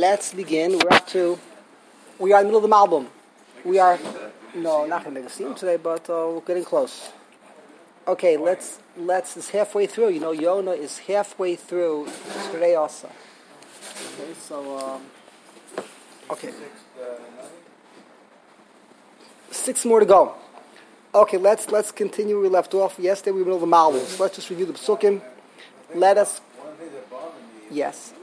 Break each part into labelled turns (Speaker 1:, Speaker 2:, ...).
Speaker 1: let's begin. We are in the middle of the Malbim. We are, no, not going to make a scene today, but we're getting close. Okay, let's, it's halfway through. You know, Yonah is halfway through Shrei Asa. Okay, so, okay. 6 more to go. Okay, let's continue where we left off. Yesterday we were in the middle of the Malbim. So let's just review the Psukim. Let us, yes.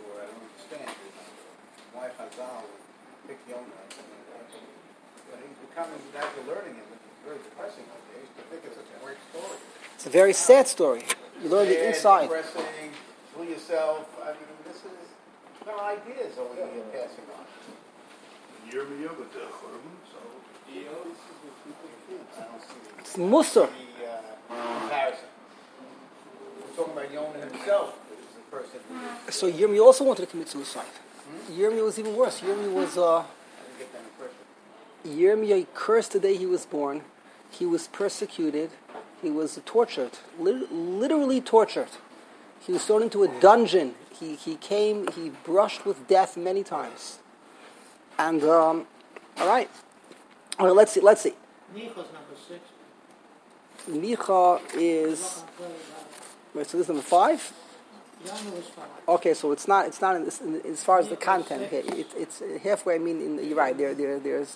Speaker 1: It's a very sad story. You learn the inside.
Speaker 2: Depressing, kill yourself. I mean, this is no ideas over here passing on.
Speaker 1: It's Musar.
Speaker 2: Comparison. We're talking about Yonah himself. The person
Speaker 1: So Yirmiyah also wanted to commit suicide. Yirmiyah was even worse. Yirmiyah cursed the day he was born. He was persecuted. He was tortured, literally tortured. He was thrown into a dungeon. He brushed with death many times. And, all right, let's see.
Speaker 3: Micha's number 6.
Speaker 1: Micha is, wait, so this is number 5?
Speaker 3: Yonah was 5.
Speaker 1: Okay, so it's not in this, as far as the content. It's halfway. I mean, you're right. There's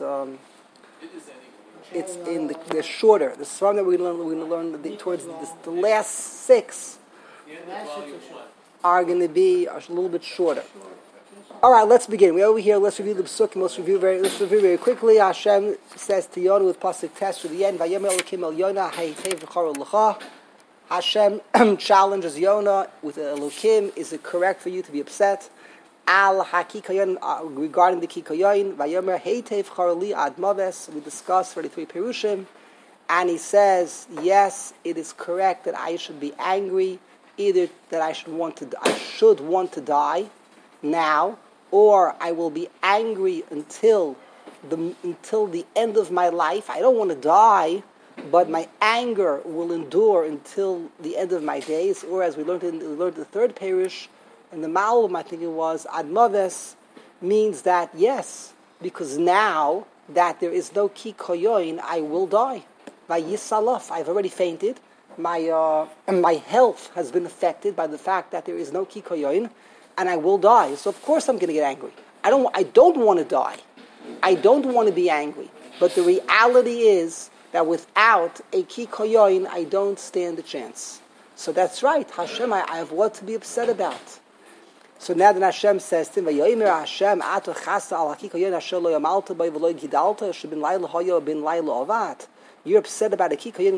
Speaker 1: it's in the shorter. The song that we're going to learn towards the last 6 are going to be a little bit shorter. All right, let's begin. We're over here. Let's review the Psukim. Let's review very quickly. Hashem says to Yonah with pasuk test to the end. Vayomer Elokim el Yonah hayitev v'charo l'cha. Hashem challenges Yonah with Elokim. Is it correct for you to be upset? Al hakikayon regarding the kikayon. Vayomer hayitev v'charo li ad maves. We discussed 33 perushim, and he says, yes, it is correct that I should be angry, either that I should want to die now, or I will be angry until the end of my life. I don't want to die, but my anger will endure until the end of my days. Or as we learned the third parish, in the Malbim, I think it was, Admaves, means that yes, because now that there is no ki koyoin, I will die. Vayisalaf, I've already fainted. My health has been affected by the fact that there is no ki koyoin, and I will die. So of course I'm going to get angry. I don't want to die. I don't want to be angry. But the reality is that without a ki koyoin, I don't stand a chance. So that's right. Hashem, I have what to be upset about. So now that Hashem says to him, "Vayomer Hashem ato chasa al ki koyoin asher lo yamalta by v'lo gidalta shebin layla hoyo bin layla avat." You're upset about a ki koyoin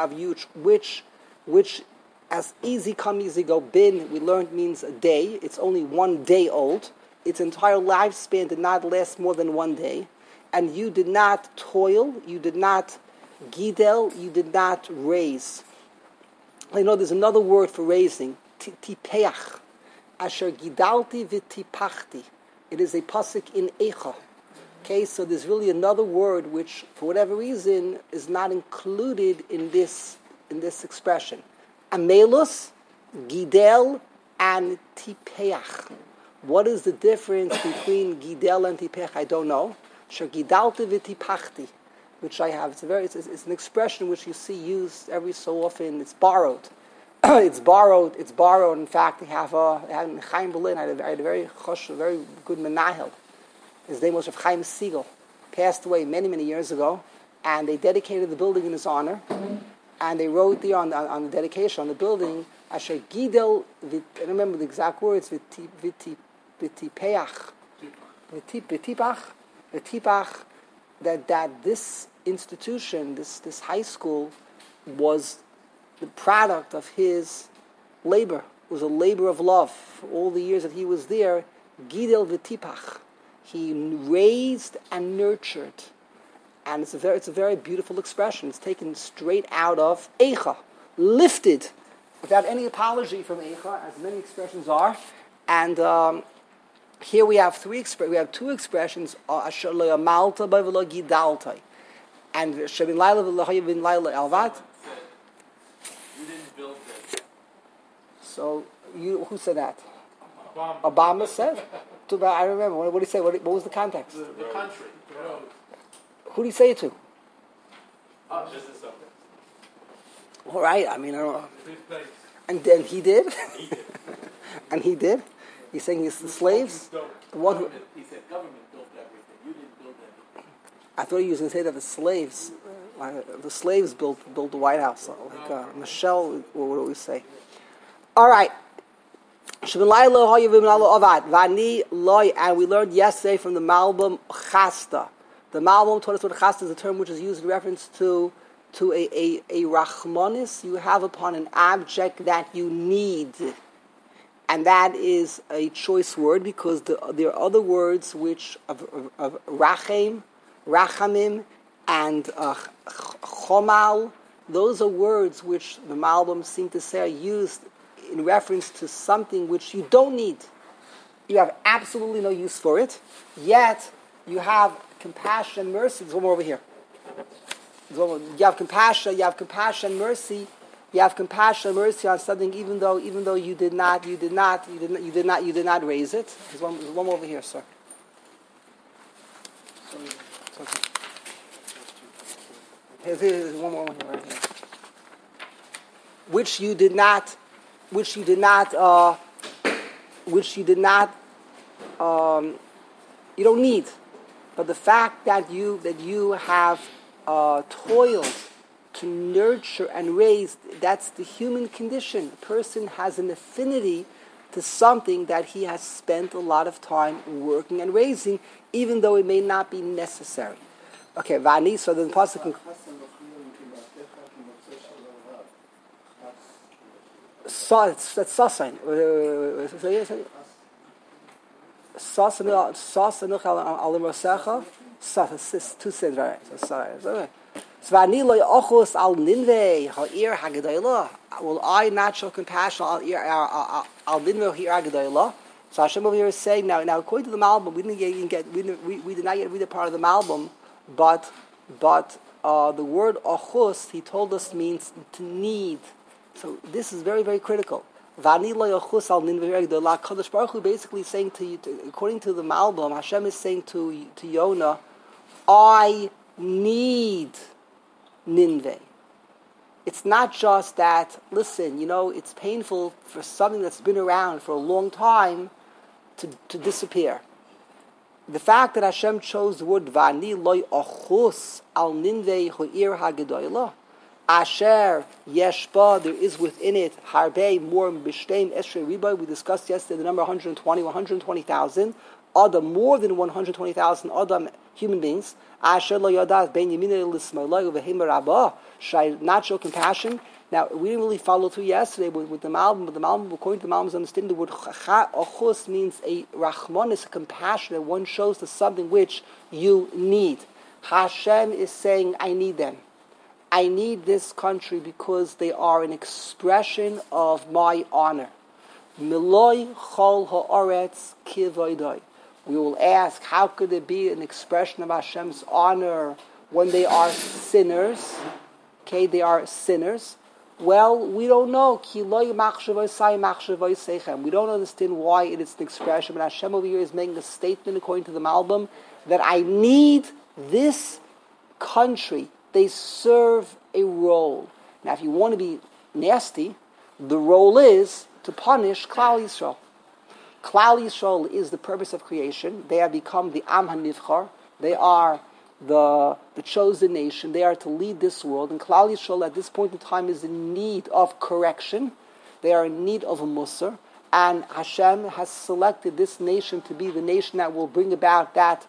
Speaker 1: which as easy come, easy go, bin, we learned, means a day. It's only 1 day old. Its entire lifespan did not last more than 1 day. And you did not toil, you did not gidel, you did not raise. I know there's another word for raising, tipeach. Asher gidalti v'tipachti. It is a pasuk in Eicha. Okay, so there's really another word which, for whatever reason, is not included in this expression. Amelus, Gidel, and Tipeach. What is the difference between Gidel and Tipeach? I don't know. Sher Gidalti v'tipachti, which I have. It's an expression which you see used every so often. It's borrowed. It's borrowed. In fact, in Chaim Berlin, I had a very good menahel. His name was Rav Chaim Siegel. Passed away many, many years ago, and they dedicated the building in his honor. And they wrote there on the dedication on the building, Asher Gidel, I don't remember the exact words, V'tipeach, that this institution, this high school, was the product of his labor. It was a labor of love. For all the years that he was there, Gidel v'tipach. He raised and nurtured. And it's a very beautiful expression. It's taken straight out of Eicha, lifted, without any apology from Eicha, as many expressions are. And here we have 2 expressions: Asher lo yamalta by v'lo gidalta, and Shebin Laila v'lo bin Laila Alvat.
Speaker 4: You didn't build it.
Speaker 1: So who said that? Obama said. I remember. What did he say? What was the context?
Speaker 4: The country, the road.
Speaker 1: Who did he say it to?
Speaker 4: This is something.
Speaker 1: All right. I mean, I don't know.
Speaker 4: His place.
Speaker 1: And then he did.
Speaker 4: He did.
Speaker 1: And he did. He's saying it's the slaves. The one who.
Speaker 4: He said government built everything. You didn't build anything.
Speaker 1: I thought he was going to say that the slaves built the White House. Like Michelle, what would we say? All right. And we learned yesterday from the Malbim Chasta. The Malbim taught us what Chasta is a term which is used in reference to a Rachmanis you have upon an object that you need. And that is a choice word because there are other words which of Rachem, Rachamim, and Chomal. Those are words which the Malbim seem to say are used in reference to something which you don't need. You have absolutely no use for it, yet you have compassion and mercy. There's one more over here. You have compassion, mercy. You have compassion and mercy on something, even though you did not raise it. There's one more over here, sir. It's okay. Here's one more right here. Which you did not, you don't need. But the fact that you have toiled to nurture and raise, that's the human condition. A person has an affinity to something that he has spent a lot of time working and raising, even though it may not be necessary. Okay, Vani, so then Pasuk. That's Sasain. Sasanuch alim rosecha. Sas, two sins, right? So Svani lo yochus al ninvei ha'ir hagedayla. Will I not show compassion al ninvei ha'ir hagedayla? So Hashem over here is saying now according to the Malbim, we did not yet read a part of the Malbim, but the word ochus, he told us, means to need. So this is very, very critical. Vani lo yochus al ninvei ha'ir hagedayla. Kadosh Baruch Hu basically saying according to the Malbim, Hashem is saying to Yonah, I need Ninveh. It's not just that, listen, it's painful for something that's been around for a long time to disappear. The fact that Hashem chose the word Vani loy ochus al Ninveh ha'ir ha'gedoyla, Asher yeshba, there is within it harbe more b'shteim esrei riba. We discussed yesterday the number 120,000 Adam, more than 120,000 Adam human beings. Asher lo yadas ben yamina l'smalai v'heimer rabba. Should I not show compassion? Now we didn't really follow through yesterday with the Malbim, but the Malbim, according to the Malbim, understanding the word ochus means a rachmanis, a compassion that one shows to something which you need. Hashem is saying, I need them. I need this country because they are an expression of my honor. Miloi chol ha'aretz kivoidoi. We will ask, how could it be an expression of Hashem's honor when they are sinners? Okay, they are sinners. Well, we don't know. We don't understand why it is an expression. But Hashem over here is making a statement, according to the Malbim, that I need this country. They serve a role. Now, if you want to be nasty, the role is to punish Klal Yisrael. Klal Yisrael is the purpose of creation. They have become the Am HaNivchar. They are the chosen nation. They are to lead this world. And Klal Yisrael at this point in time is in need of correction. They are in need of a Musar. And Hashem has selected this nation to be the nation that will bring about that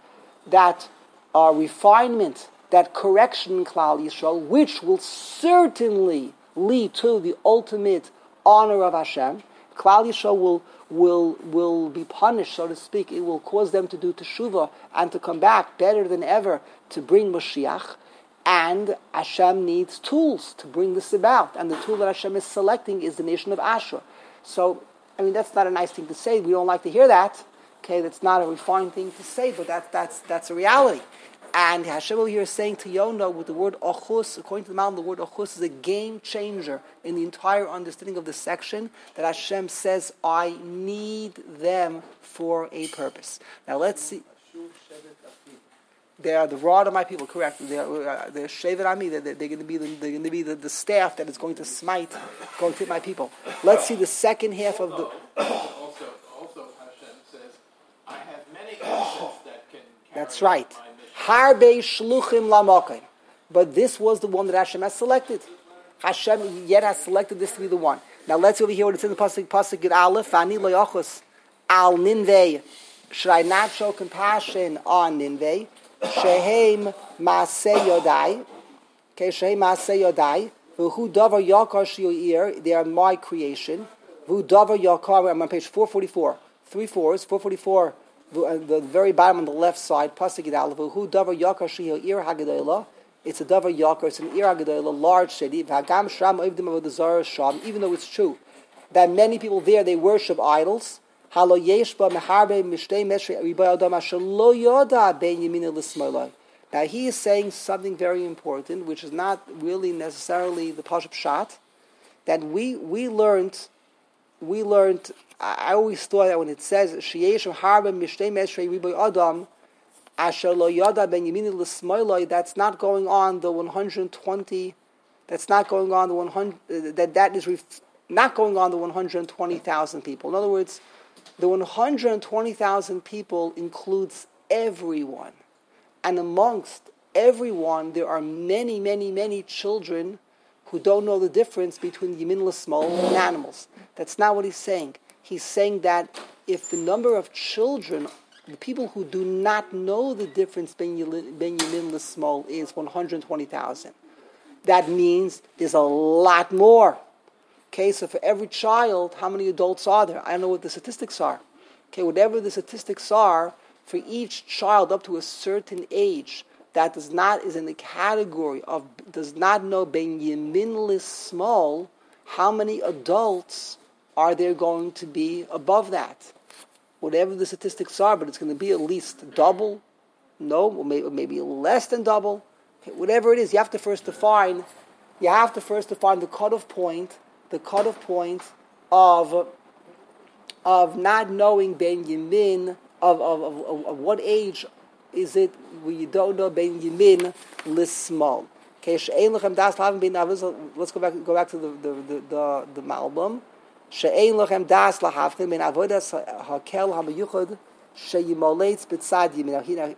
Speaker 1: refinement, that correction in Klal Yisrael, which will certainly lead to the ultimate honor of Hashem. Klal Yisrael will be punished, so to speak. It will cause them to do teshuvah and to come back better than ever to bring Mashiach. And Hashem needs tools to bring this about. And the tool that Hashem is selecting is the nation of Ashur. So, that's not a nice thing to say. We don't like to hear that. Okay, that's not a refined thing to say, but that's a reality. And Hashem over here is saying to Yonah with the word achus, according to the Malbim, the word achus is a game changer in the entire understanding of this section, that Hashem says, I need them for a purpose. Now let's see. They are the rod of my people, correct? They're Shevet Ami. They're going to be the staff that is going to smite, going to hit my people. Let's see the second half of the.
Speaker 4: Also, Hashem says, I have many agents that can.
Speaker 1: That's right. Harbe shluchim lamokim. But this was the one that Hashem has selected. Hashem yet has selected this to be the one. Now let's see over here what it's in the pasuk Yud Aleph. Ani lo yachus al Ninveh. Should I not show compassion on Ninveh? Shehem Maaseh Yodai. Okay, Shehem Maaseh Yodai. V'hu davar yakar shi'ir. They are my creation. V'hu davar yakar. I'm on page 444. 3 4s. 444. The very bottom on the left side. Pasuk Yud Aleph. V'hu davar yakar shi'ir hagadolah. It's a davar yakar. It's an ir hagadolah, large city. V'hagam shram oivdim avodah zarah sham. Even though it's true that many people there they worship idols. Now he is saying something very important, which is not really necessarily the Pashup Pshat, that we learned. I always thought that when it says Sheyeshem Harbe Mishtei Meshrei Riboy Adam Asher Lo Yoda Ben Yemin L'Smoiloi, that's not going on the 120. That's not going on the 100. That is not going on the 120,000 people. In other words, the 120,000 people includes everyone. And amongst everyone, there are many, many, many children who don't know the difference between Yemin L'Smol and animals. That's not what he's saying. He's saying that if the number of children, the people who do not know the difference between Yemin L'Smol is 120,000, that means there's a lot more. Okay, so for every child, how many adults are there? I don't know what the statistics are. Okay, whatever the statistics are, for each child up to a certain age that is in the category of does not know Ben Yemin L'Smol, how many adults are there going to be above that? Whatever the statistics are, but it's going to be at least double, or maybe less than double. Okay, whatever it is, you have to first define the cutoff point. The cutoff point of not knowing Ben Yemin, of what age is it where you don't know Ben Yemin L'Smol. Okay, let's go back to the Malbim. She'ein lochem das lahavchin ben avodas hakel hamayuchad she'yimoleitz b'tzad yimin.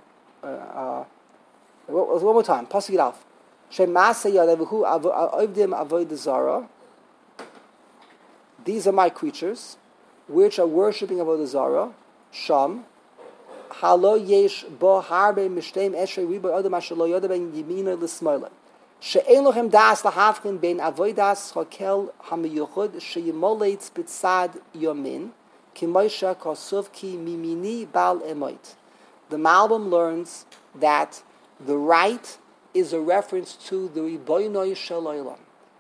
Speaker 1: One more time. Pasuk Yud Aleph. She'maseh yadavuhu avdim avodah zarah. These are my creatures, which are worshipping avodah zarah. Sham. Halo yesh bo harbe mishteim eshrei ribo adam asher lo yoda ben yimina l'smoila. She'en lochem das lahavchin ben avodas hakel hamiyuchud she'yimoleitz b'tzad yomin k'moisha kosov ki mimini bal emoit. The Malbim learns that the right is a reference to the Ribono Shel Olam.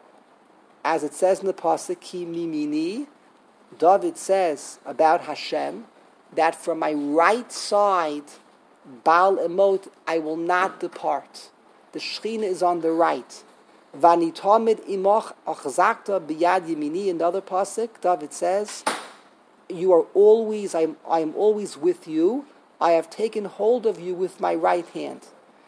Speaker 1: As it says in the pasuk, ki mimini, David says about Hashem that from my right side, bal emot, I will not depart. The Shechina is on the right. Vanitomid imoch achzakta biyad yemini. In the other pasuk, David says, "You are always, I am always with you. I have taken hold of you with my right hand."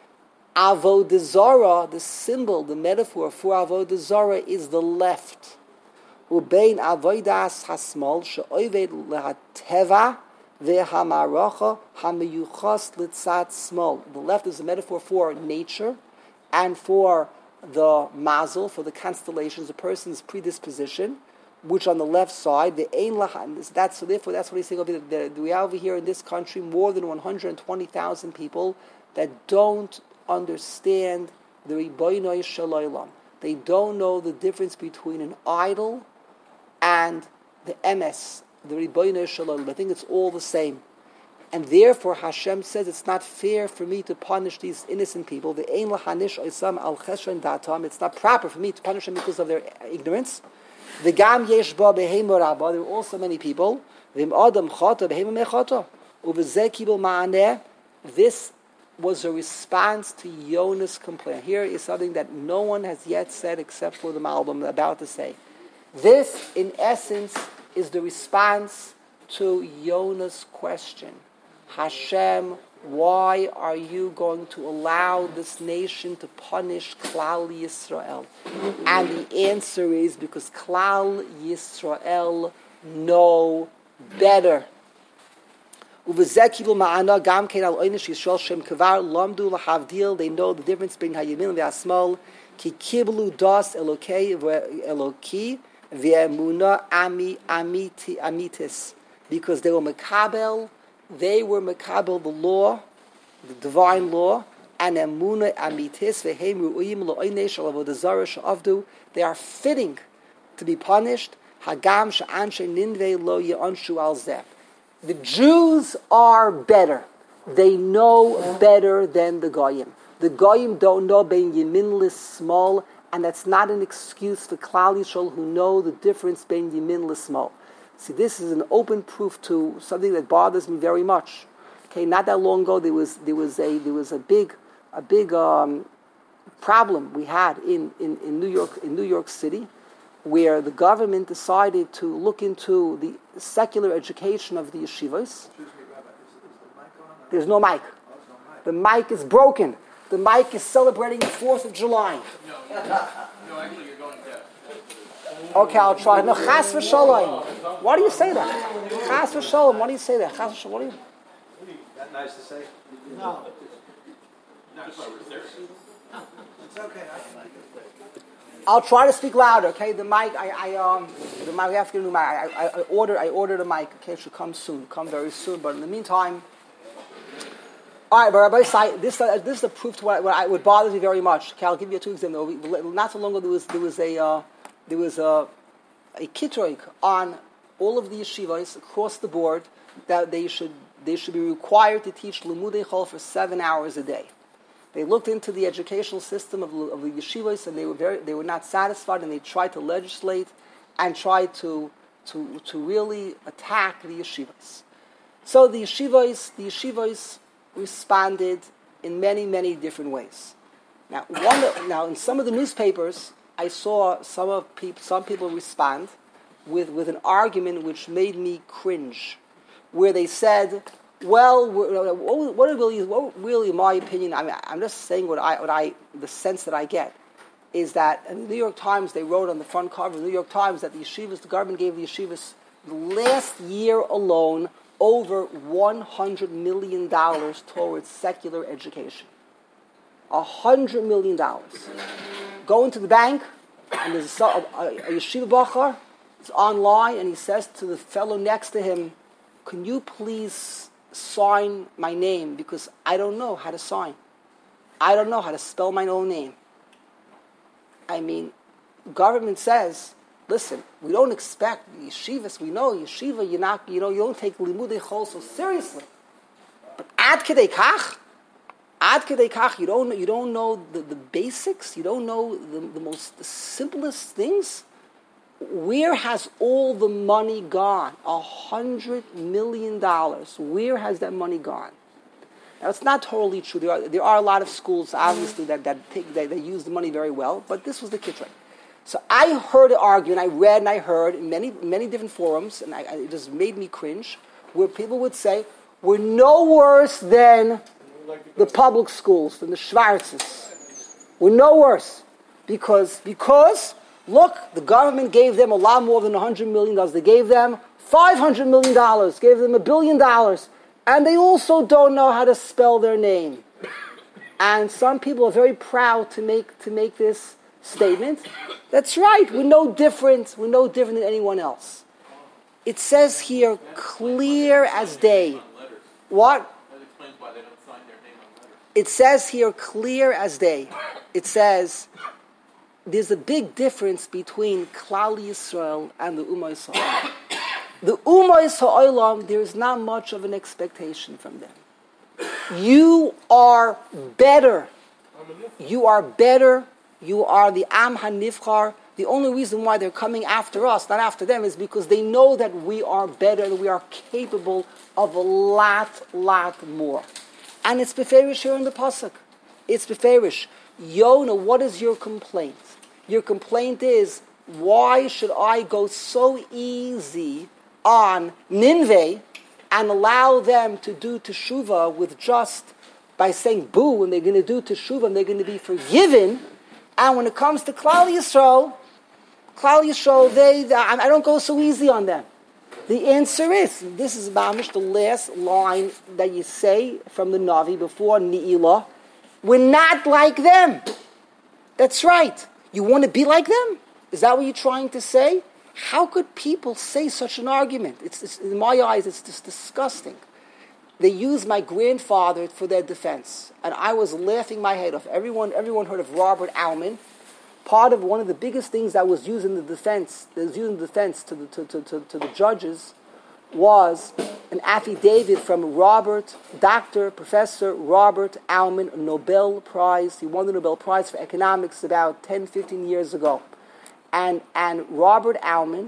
Speaker 1: Avodah Zarah, the symbol, the metaphor for Avodah Zarah is the left. Ubein avodas hasmol she'oved lehateva ve'hamaracha hamiyuchas litzat smol. The left is a metaphor for nature and for the mazel, for the constellations, a person's predisposition, which on the left side, the ein lahan. So therefore, that's what he's saying over there. We have over here in this country more than 120,000 people that don't understand the Ribono Shel Olam. They don't know the difference between an idol and the emes, the Ribono Shel Olam. I think it's all the same. And therefore Hashem says it's not fair for me to punish these innocent people. The ein lahanish oisam al chesron datam. It's not proper for me to punish them because of their ignorance. The gam yesh ba behemo rabba. There are also many people. V'im adam chata behemo mechata. Uv'zeh kibel ma'aneh. This was a response to Yonah's complaint. Here is something that no one has yet said except for the Malbim I'm about to say. This, in essence, is the response to Yonah's question. Hashem, why are you going to allow this nation to punish Klal Yisrael? And the answer is because Klal Yisrael know better. They know the difference between Hayamin and Asmal. Ki kiblu das Eloki ve'emuna amitis. Because they were Mekabel the law, the divine law, and emuna amitis ve'hem ru'im lo'onesh avodah zarah she'avdu. They are fitting to be punished. Hagam she'anshe ninvei lo ye'onshu al zeh. The Jews are better. They know better than the Goyim. The Goyim don't know bein Yemin L'Smol, and that's not an excuse for Klal Yisrael who know the difference bein Yemin L'Smol. See, this is an open proof to something that bothers me very much. Okay, not that long ago there was a big problem we had in New York City, where the government decided to look into the secular education of the yeshivas. There's no mic. The mic is broken. The mic is celebrating the 4th of July.
Speaker 4: No, actually you're going deaf.
Speaker 1: Okay, I'll try. No, chas v'shalom. Why do you say that? Chas v'shalom. Why do you say that? Chas v'shalom. What do you?
Speaker 2: That nice to say?
Speaker 3: No.
Speaker 4: Not if I were serious.
Speaker 2: It's okay.
Speaker 1: I'll try to speak louder. Okay, the mic. The mic. We have to get a new mic. I ordered a mic. Okay, it should come soon. Come very soon. But in the meantime, all right. But Rabbi Sai, this is a proof to what bothers me very much. Okay, I'll give you two examples. Not so long ago, there was a kitroik on all of the yeshivas across the board that they should be required to teach Limudei Chol for 7 hours a day. They looked into the educational system of the yeshivas, and they were not satisfied, and they tried to legislate and tried to really attack the yeshivas. So the yeshivas responded in many, many different ways. Now in some of the newspapers, I saw some people respond with an argument which made me cringe, where they said, well, what really, in my opinion, I'm just saying the sense that I get, is that in the New York Times, they wrote on the front cover of the New York Times that the government gave the yeshivas last year alone over $100 million towards secular education. $100 million. Go into the bank, and there's a yeshiva bachar, is online, and he says to the fellow next to him, can you please sign my name, because I don't know how to sign. I don't know how to spell my own name. I mean, government says, listen, we don't expect yeshivas. We know yeshiva, you don't take limudei chol so seriously. But ad kedei kach, you don't know the basics. You don't know the simplest things. Where has all the money gone? $100 million. Where has that money gone? Now, it's not totally true. There are a lot of schools, obviously, that use the money very well, but this was the kitrek. So I heard an argument, I read and I heard in many, many different forums, and it just made me cringe, where people would say, we're no worse than the public schools, than the Schwarzes. We're no worse. Because look, the government gave them a lot more than $100 million. They gave them $500 million, gave them $1 billion, and they also don't know how to spell their name. And some people are very proud to make this statement. That's right, we're no different than anyone else. It says here, clear as day. What?
Speaker 4: That explains why they don't sign their name on letters.
Speaker 1: It says here, clear as day. It says, there's a big difference between Klal Yisrael and the Ummah Yisrael. The Ummah Yisrael, there is not much of an expectation from them. You are better. You are better. You are the Am HaNivchar. The only reason why they're coming after us, not after them, is because they know that we are better and we are capable of a lot more. And it's beferish here in the pasuk. It's beferish. Yonah, what is your complaint? Your complaint is, why should I go so easy on Nineveh and allow them to do teshuvah with just by saying boo, and they're going to do teshuvah and they're going to be forgiven. And when it comes to Klal Yisrael, I don't go so easy on them. The answer is, this is mamish, the last line that you say from the Navi before Ni'ilah. We're not like them. That's right. You want to be like them? Is that what you're trying to say? How could people say such an argument? It's in my eyes, it's just disgusting. They used my grandfather for their defense, and I was laughing my head off. Everyone heard of Robert Alman. Part of one of the biggest things that was used in the defense, to the judges, was an affidavit from Professor Robert Alman, a Nobel Prize. He won the Nobel Prize for economics about 10, 15 years ago. And Robert Alman,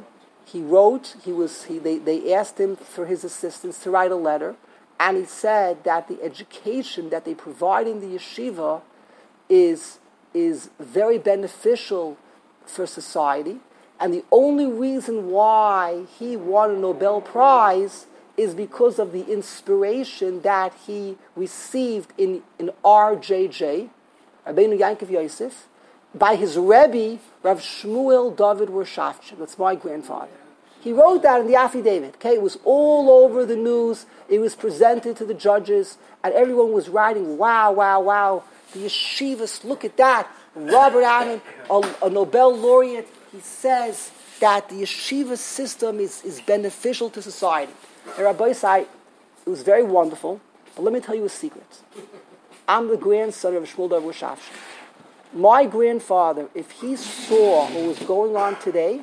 Speaker 1: they asked him for his assistance to write a letter, and he said that the education that they provide in the yeshiva is very beneficial for society, and the only reason why he won a Nobel Prize is because of the inspiration that he received in RJJ, Rabbeinu Yankov Yosef, by his Rebbe, Rav Shmuel David Roshavchik. That's my grandfather. He wrote that in the affidavit. Okay, it was all over the news. It was presented to the judges, and everyone was writing, wow, wow, wow. The yeshivas, look at that. Robert Alman, a Nobel laureate, he says that the yeshiva system is beneficial to society. And Rabbi Isai, it was very wonderful, but let me tell you a secret. I'm the grandson of Shmuel David Roshavchik. My grandfather, if he saw what was going on today,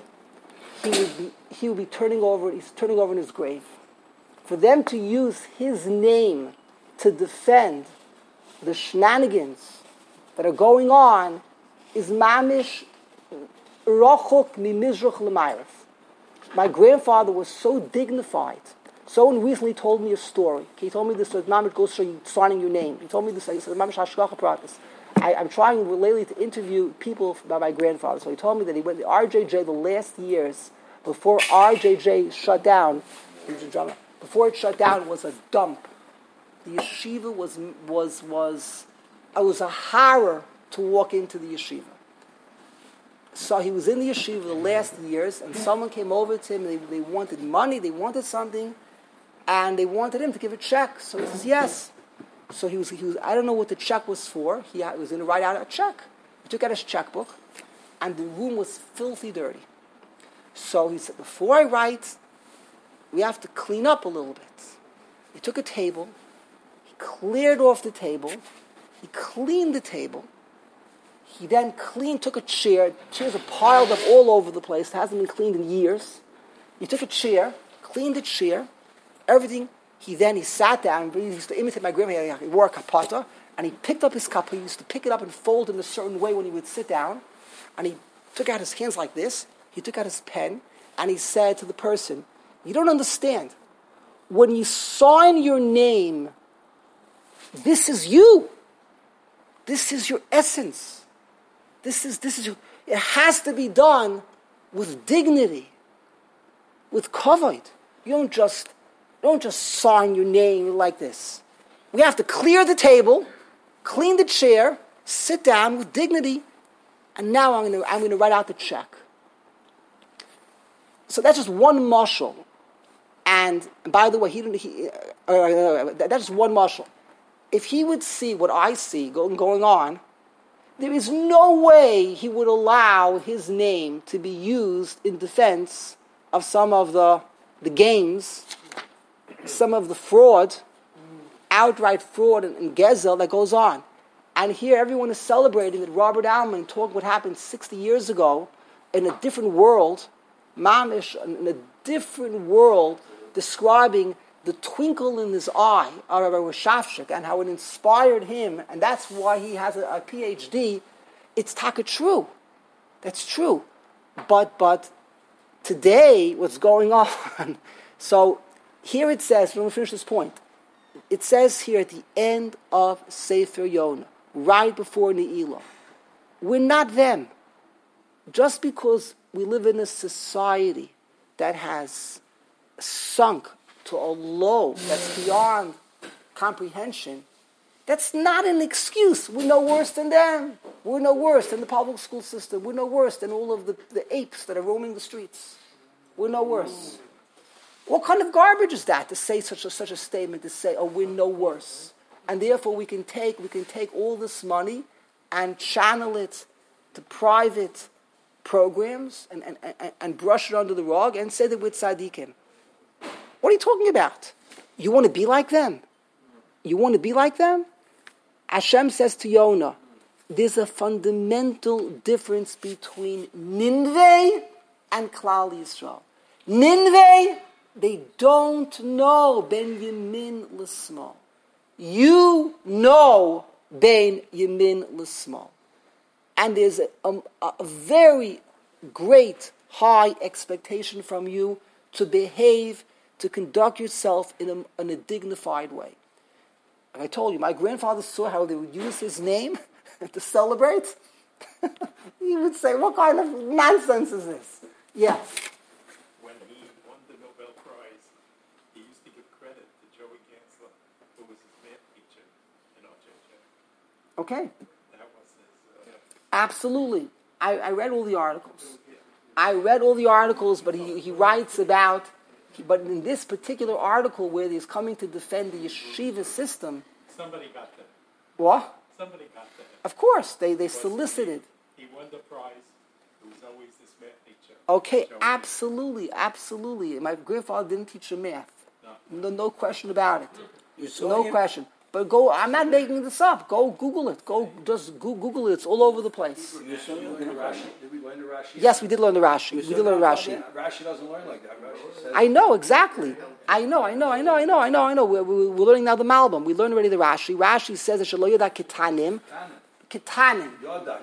Speaker 1: he would be turning over in his grave. For them to use his name to defend the shenanigans that are going on is mamish rochuk mimizrach l'mayref. My grandfather was so dignified. Someone recently told me a story. He told me this, mamish goes to signing your name. He told me this, he said, mamish hashgacha pratis. I'm trying lately to interview people about my grandfather. So he told me that he went to RJJ the last years before RJJ shut down. Before it shut down, it was a dump. The yeshiva was a horror to walk into the yeshiva. So he was in the yeshiva the last years, and someone came over to him. They wanted money, they wanted something, and they wanted him to give a check. So he says yes. So he was. I don't know what the check was for. He was going to write out a check. He took out his checkbook, and the room was filthy dirty. So he said, before I write, we have to clean up a little bit. He took a table. He cleared off the table. He cleaned the table. He then took a chair. Chairs are piled up all over the place. It hasn't been cleaned in years. He took a chair, cleaned the chair, everything. He sat down. He used to imitate my grandmother. He wore a kapata, and he picked up his cup. He used to pick it up and fold it in a certain way when he would sit down. And he took out his hands like this. He took out his pen, and he said to the person, "You don't understand. When you sign your name, this is you. This is your essence. This is your, it has to be done with dignity, with kavod. You don't just sign your name like this. We have to clear the table, clean the chair, sit down with dignity, and now I'm going to write out the check." So that's just one mashal. And by the way, that's just one mashal. If he would see what I see going on, there is no way he would allow his name to be used in defense of some of the games, some of the fraud, outright fraud and gezel that goes on. And here everyone is celebrating that Robert Alman talked what happened 60 years ago in a different world, mamish, in a different world, describing the twinkle in his eye of Rabbi Roshavchik and how it inspired him, and that's why he has a PhD. It's taka true. That's true. But today, what's going on? So here it says, let me finish this point. it says here at the end of Sefer Yonah, right before Ne'ilah, we're not them. Just because we live in a society that has sunk to a low that's beyond comprehension, that's not an excuse. We're no worse than them. We're no worse than the public school system. We're no worse than all of the apes that are roaming the streets. We're no worse. What kind of garbage is that to say such a statement, to say, oh, we're no worse? And therefore we can take all this money and channel it to private programs and brush it under the rug and say that we're tzaddikim. What are you talking about? You want to be like them? You want to be like them? Hashem says to Yonah, there's a fundamental difference between Nineveh and Klal Yisrael. Nineveh, they don't know Ben Yamin L'Smol. You know Ben Yamin L'Smol. And there's a very great, high expectation from you to behave, to conduct yourself in a dignified way. And I told you, my grandfather saw how they would use his name to celebrate. He would say, what kind of nonsense is this? Yeah.
Speaker 4: When he won the Nobel Prize, he used to give credit to Joey Gansler, who was his math teacher in RJJ.
Speaker 1: Okay.
Speaker 4: That was his...
Speaker 1: Absolutely. I read all the articles. But he writes about... But in this particular article where he's coming to defend the yeshiva system...
Speaker 4: Somebody got that.
Speaker 1: What?
Speaker 4: Somebody got that.
Speaker 1: Of course, they solicited.
Speaker 4: He won the prize. It was always this math teacher.
Speaker 1: Okay, absolutely. My grandfather didn't teach him math. No question about it. No question. But I'm not making this up. Go Google it. Just Google it. It's all over the place.
Speaker 5: Did we learn the Rashi?
Speaker 1: Yes, we did learn the Rashi.
Speaker 5: Rashi doesn't learn like that. Rashi says...
Speaker 1: I know, exactly. I know. We're learning now the Malbim. We learned already the Rashi. Rashi says that Shelo Yoda Ketanim.
Speaker 5: Yoda,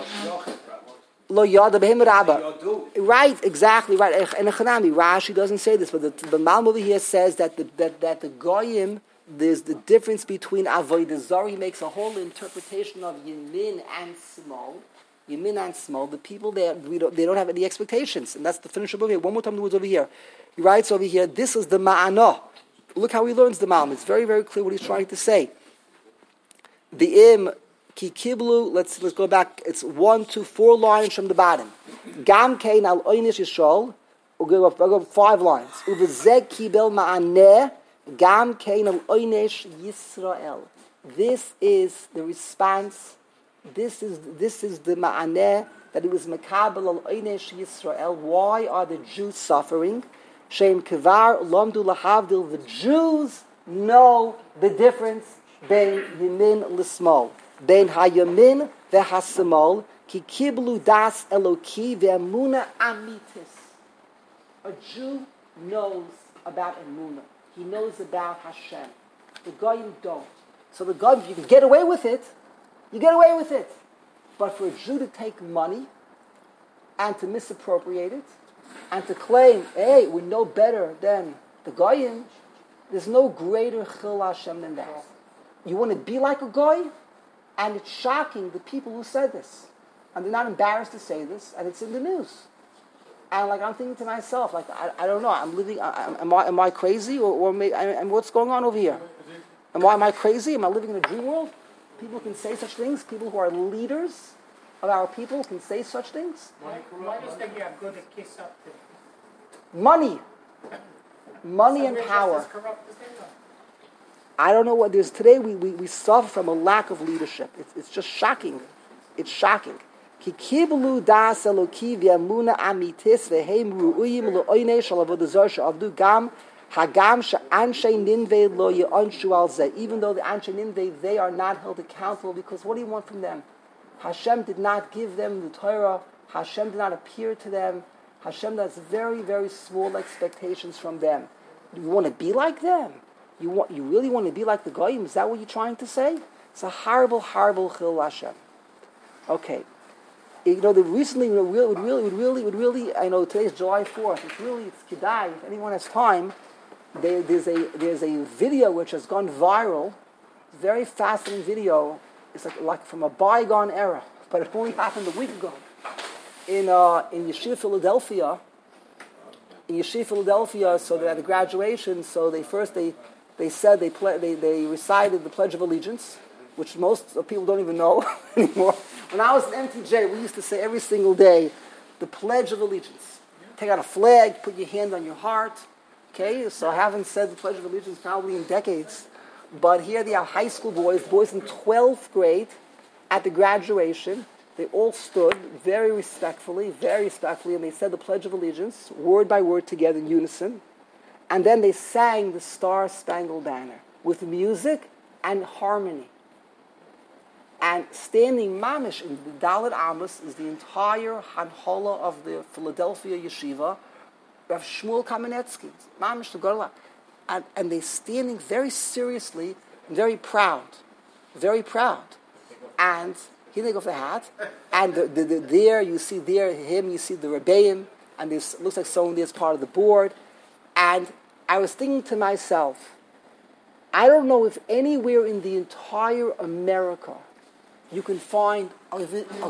Speaker 1: Lo Yoda Behem Rabba. Right, exactly, right. And Rashi doesn't say this, but the Malbim over here says that the Goyim, there's the difference between Avodah Zarah. He makes a whole interpretation of Yemin and Small. Yemin and Small, the people there, they don't have any expectations. And that's the finish over here. One more time the words over here. He writes over here, this is the Ma'anah. Look how he learns the Malbim. It's very, very clear what he's trying to say. The Im Ki Kiblu, let's go back. It's 1 to 4 lines from the bottom. Gam Kein Al Oynish Yishol. We'll go 5 lines. Uvezeg Kibel Ma'aneh. Gam Kein Al Oynish Yisrael. This is the response. This is the Ma'aneh that it was Mekabel Al Oynish Yisrael. Why are the Jews suffering? Shem Kevar Lomdu Lahavdil. The Jews know the difference between Yamin L'Smol. Ben hayamin vehasamol ki kiblu das eloki ve'emuna amitis. A Jew knows about emuna. He knows about Hashem. The Goyim don't. So the Goyim, you can get away with it. You get away with it. But for a Jew to take money and to misappropriate it and to claim, hey, we're no better than the Goyim, there's no greater chil Hashem than that. You want to be like a Goy? And it's shocking the people who said this. And they're not embarrassed to say this, and it's in the news. And I'm thinking to myself, I don't know, I'm living, am I crazy? Or maybe, and what's going on over here? Am I crazy? Am I living in a dream world? People can say such things? People who are leaders of our people can say such things?
Speaker 3: Why do you think you have good to kiss up to?
Speaker 1: Money and power. I don't know what there's today. We suffer from a lack of leadership. It's just shocking. It's shocking. Ki kiblu das eloki v'amuna amitis v'heim ru'uyim lo'oynei shalavodah zar she'avdu gam hagam she'anshei ninveh lo ye'onshu al zeh. Even though the Anshe Ninveh, they are not held accountable, because what do you want from them? Hashem did not give them the Torah. Hashem did not appear to them. Hashem has very, very small expectations from them. You want to be like them? You really want to be like the Goyim? Is that what you're trying to say? It's a horrible, horrible chil Hashem. Okay. Recently, would really, I know today's July 4th. It's Kedai, if anyone has time, there's a video which has gone viral, very fascinating video. It's like from a bygone era, but it only happened a week ago. In Yeshiva Philadelphia, so they're at the graduation. So they said they recited the Pledge of Allegiance, which most people don't even know anymore. When I was in MTJ, we used to say every single day the Pledge of Allegiance. Take out a flag, put your hand on your heart. Okay, so I haven't said the Pledge of Allegiance probably in decades, but here they are high school boys in 12th grade at the graduation. They all stood very respectfully, and they said the Pledge of Allegiance, word by word together in unison. And then they sang the Star Spangled Banner with music and harmony. And standing mamish in the Dalet Amos is the entire Hanhola of the Philadelphia Yeshiva, Rav Shmuel Kamenetsky, mamish the Gorla. And they're standing very seriously, very proud. And he take off the hat, and there you see him, you see the Rebbeim, and this looks like someone there's part of the board. And I was thinking to myself, I don't know if anywhere in the entire America you can find a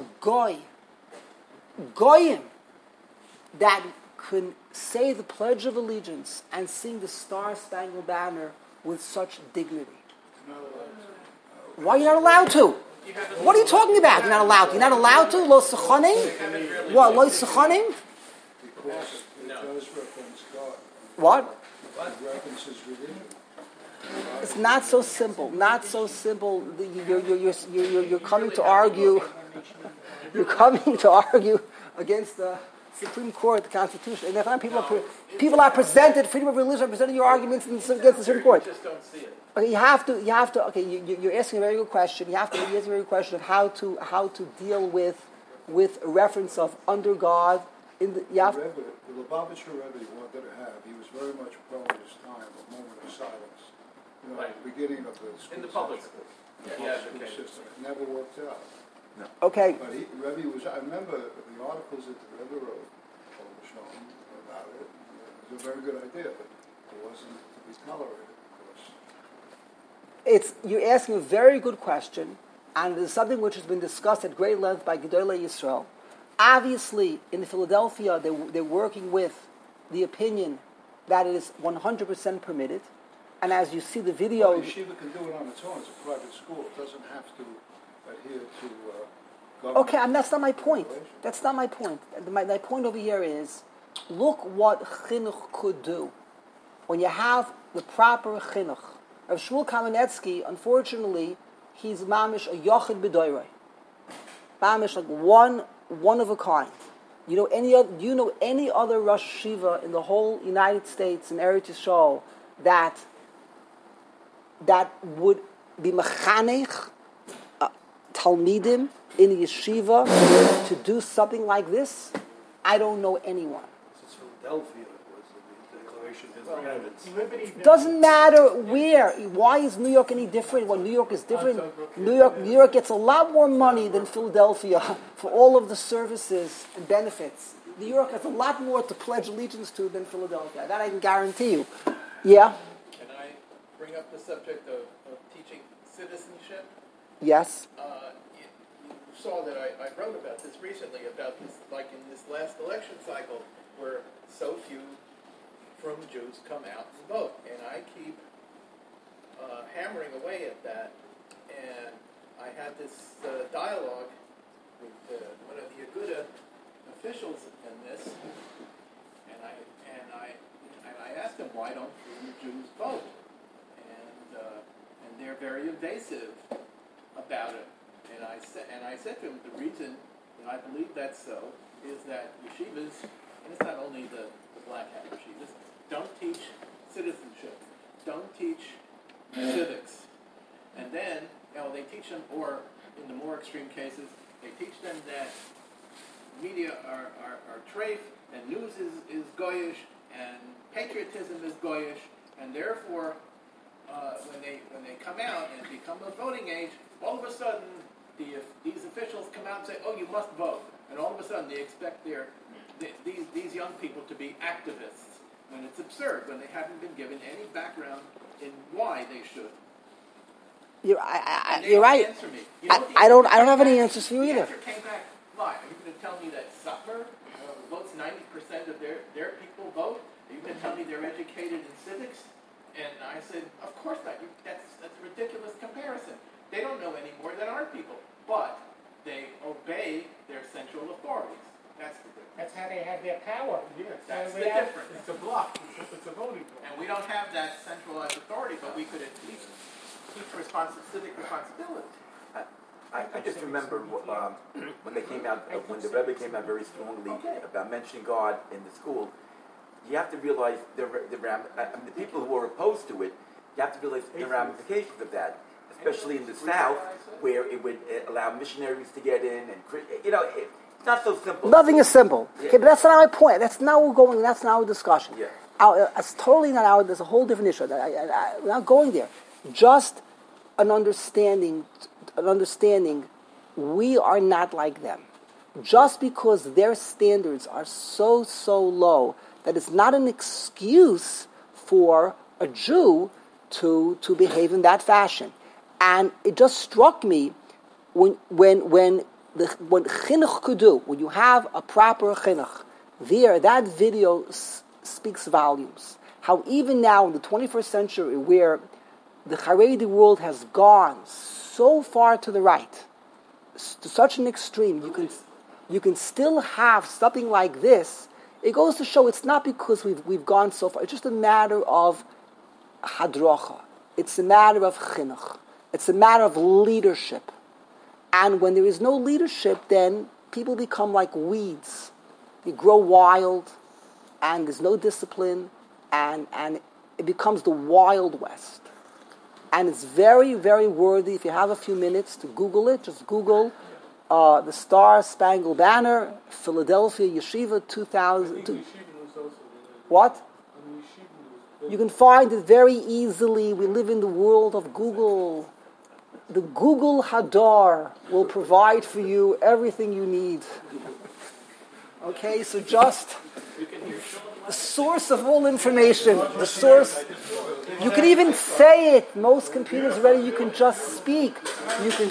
Speaker 1: goyim that can say the Pledge of Allegiance and sing the Star Spangled Banner with such dignity. Why are you not allowed to? What are you talking about? You're not allowed to. You're not allowed to? Lo sechonim? What? Lo sechonim?
Speaker 6: Because it does reference God.
Speaker 1: What?
Speaker 6: It references religion.
Speaker 1: It's not so simple. Not so simple. You're coming to argue. You're coming to argue against the Supreme Court, the Constitution. And people are presented, freedom of religion, are presenting your arguments against the Supreme Court.
Speaker 4: You just don't see it.
Speaker 1: Okay, you have to. Okay, you're asking a very good question. You have to answer a very good question of how to deal with a reference of under God in the. You have,
Speaker 6: The Lubavitcher Rebbe he wanted to have, he was very much pro his time, a moment of silence.
Speaker 4: Right.
Speaker 6: At the beginning of the school
Speaker 4: In the public
Speaker 6: system.
Speaker 4: school.
Speaker 6: The
Speaker 4: Yeah,
Speaker 6: public
Speaker 4: okay.
Speaker 6: system. It never worked out.
Speaker 1: okay,
Speaker 6: But Rebbe was, I remember the articles that the Rebbe wrote about it. It was a very good idea, but it wasn't to be tolerated, of course.
Speaker 1: you're asking a very good question, and it is something which has been discussed at great length by Gedolei Yisrael. Obviously, in Philadelphia, they're working with the opinion that it is 100% permitted. And as you see the video...
Speaker 6: Well, yeshiva can do it on its own. It's a private school. It doesn't have to adhere to government.
Speaker 1: Okay, that's not my point. That's not my point. My point over here is, look what chinuch could do. When you have the proper chinuch. Rav Shmuel Kamenetsky, unfortunately, he's mamish a yochid b'doirei. Mamish, like one of a kind. Do you know any other Rosh Yeshiva in the whole United States in Eretz Yisrael that would be mechanech talmidim in a yeshiva to do something like this? I don't know anyone.
Speaker 5: Since Philadelphia was the Declaration of Independence.
Speaker 1: Doesn't matter where. Why is New York any different? Well, New York is different. New York gets a lot more money than Philadelphia for all of the services and benefits. New York has a lot more to pledge allegiance to than Philadelphia. That I can guarantee you. Yeah?
Speaker 4: Can I bring up the subject of teaching citizenship?
Speaker 1: Yes?
Speaker 4: You saw that I wrote about this recently, about this, like in this last election cycle, where so few from Jews come out and vote. And I keep hammering away at that. And I had this dialogue with one of the Aguda officials in this, and I asked him, why don't Jews vote? And they're very evasive about it. And I said to him, the reason that I believe that's so is that yeshivas, and it's not only the black hat yeshivas, don't teach citizenship, don't teach civics. And then, they teach them, or in the more extreme cases, they teach them that media are treif, and news is goyish, and patriotism is goyish, and therefore, when they come out and become of voting age, all of a sudden these officials come out and say, "Oh, you must vote," and all of a sudden they expect these young people to be activists, when it's absurd, when they haven't been given any background in why they should.
Speaker 1: You're
Speaker 4: Don't
Speaker 1: right.
Speaker 4: Answer me.
Speaker 1: I don't have any answers for you either.
Speaker 4: The answer came back live. Are you going to tell me that Suffer votes 90% of their people vote? Are you going to tell me they're educated in civics? And I said, of course not. That's a ridiculous comparison. They don't know any more than our people, but they obey their central authorities. That's the difference.
Speaker 3: That's how they have their power.
Speaker 5: Yes,
Speaker 4: That's the
Speaker 3: we have-
Speaker 4: difference.
Speaker 5: it's a block, it's a voting block.
Speaker 4: And we don't have that centralized authority, but we could at least teach civic responsibility.
Speaker 7: I just remember when they came out, when the Rebbe came out very strongly about mentioning God in the school. You have to realize the people who were opposed to it. You have to realize the ramifications of that, especially in the South, where it would allow missionaries to get in, and it's not so simple.
Speaker 1: Nothing is simple.
Speaker 7: Yeah.
Speaker 1: Okay, but that's not my point. That's not what we're going. That's not our discussion.
Speaker 7: Yeah.
Speaker 1: It's totally not our. There's a whole different issue. We're not going there. Just an understanding. We are not like them. Just because their standards are so low that it's not an excuse for a Jew to behave in that fashion. And it just struck me when chinuch could do, when you have a proper chinuch, that video speaks volumes. How even now in the 21st century, where the Haredi world has gone so far to the right, to such an extreme, you can still have something like this. It goes to show it's not because we've gone so far. It's just a matter of hadracha. It's a matter of chinuch. It's a matter of leadership. And when there is no leadership, then people become like weeds. They grow wild, and there's no discipline, and it becomes the Wild West. And it's very, very worthy, if you have a few minutes, to Google it. Just Google the Star Spangled Banner, Philadelphia Yeshiva 2000. What? You can find it very easily. We live in the world of Google. The Google Hadar will provide for you everything you need. Okay, so just the source of all information, the source. You can even say it. Most computers ready. You can just speak. You can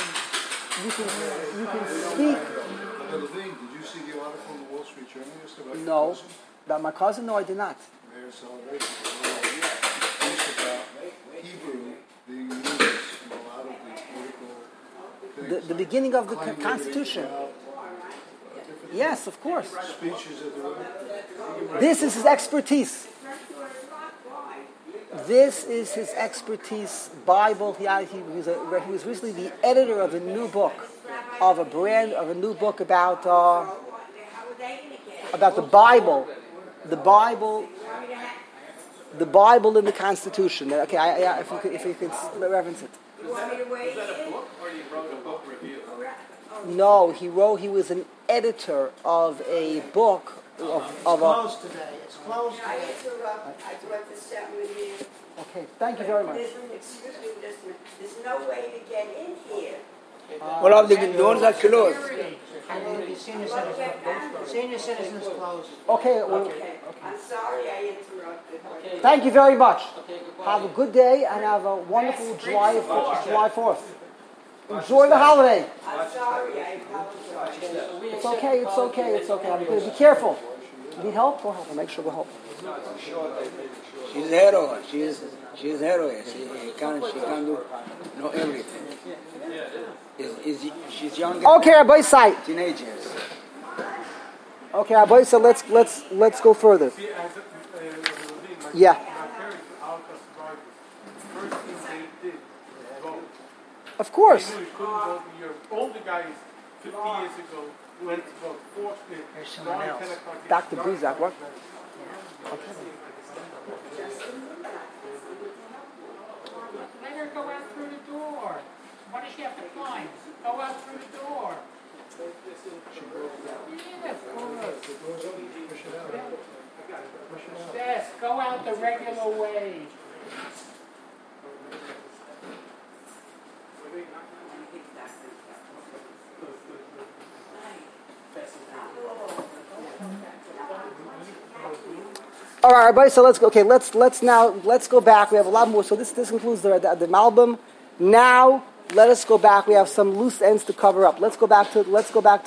Speaker 1: speak.
Speaker 6: Levine, did you see the article in the Wall Street Journal yesterday?
Speaker 1: No, about my cousin. No, I did not.
Speaker 6: Mayor's celebration. It's about Hebrew being used in a lot of the political
Speaker 1: The beginning of the Constitution. Yes, of course.
Speaker 6: speeches at the
Speaker 1: This is his expertise. This is his expertise. Bible. He was recently the editor of a new book, of a new book about the Bible, the Bible in the Constitution. Okay, if you could reference it.
Speaker 4: Was that a book, or you wrote a book review?
Speaker 1: No, he was an editor of a book of a.
Speaker 3: Closed today. It's closed
Speaker 8: I
Speaker 3: today.
Speaker 8: interrupt. I went to 7 years.
Speaker 1: Okay, thank you very much.
Speaker 8: Excuse me, there's no way to get in here.
Speaker 9: All of the doors are closed.
Speaker 3: And the senior citizens closed.
Speaker 1: Okay, well,
Speaker 8: Okay. I'm sorry I interrupted.
Speaker 1: thank you very much. Have a good day and have a wonderful July 4th. Enjoy the holiday.
Speaker 8: I'm sorry I apologize.
Speaker 1: It's okay. Be careful. You need help? Go help. I'll make sure we'll help.
Speaker 9: She's a hero. She's a hero. She can do everything. She's young.
Speaker 1: Okay, our boys side.
Speaker 9: Teenagers.
Speaker 1: Okay, our boys, so let's go further.
Speaker 5: See, as Levine,
Speaker 1: Yeah.
Speaker 5: my parents were Holocaust survivors. First thing they did was vote.
Speaker 1: Of course.
Speaker 5: They knew you couldn't vote. Your older guys, 50 years ago, went to vote.
Speaker 3: There's someone else.
Speaker 1: Dr. Buzak, what?
Speaker 3: Let her go out through the door. What does she have to climb? Go out through the door. Yeah, of course. Yes, go out the regular way.
Speaker 1: All right, everybody. So let's go. Okay, let's go back. We have a lot more. So this concludes the Malbim. Now let us go back. We have some loose ends to cover up. Let's go back to the.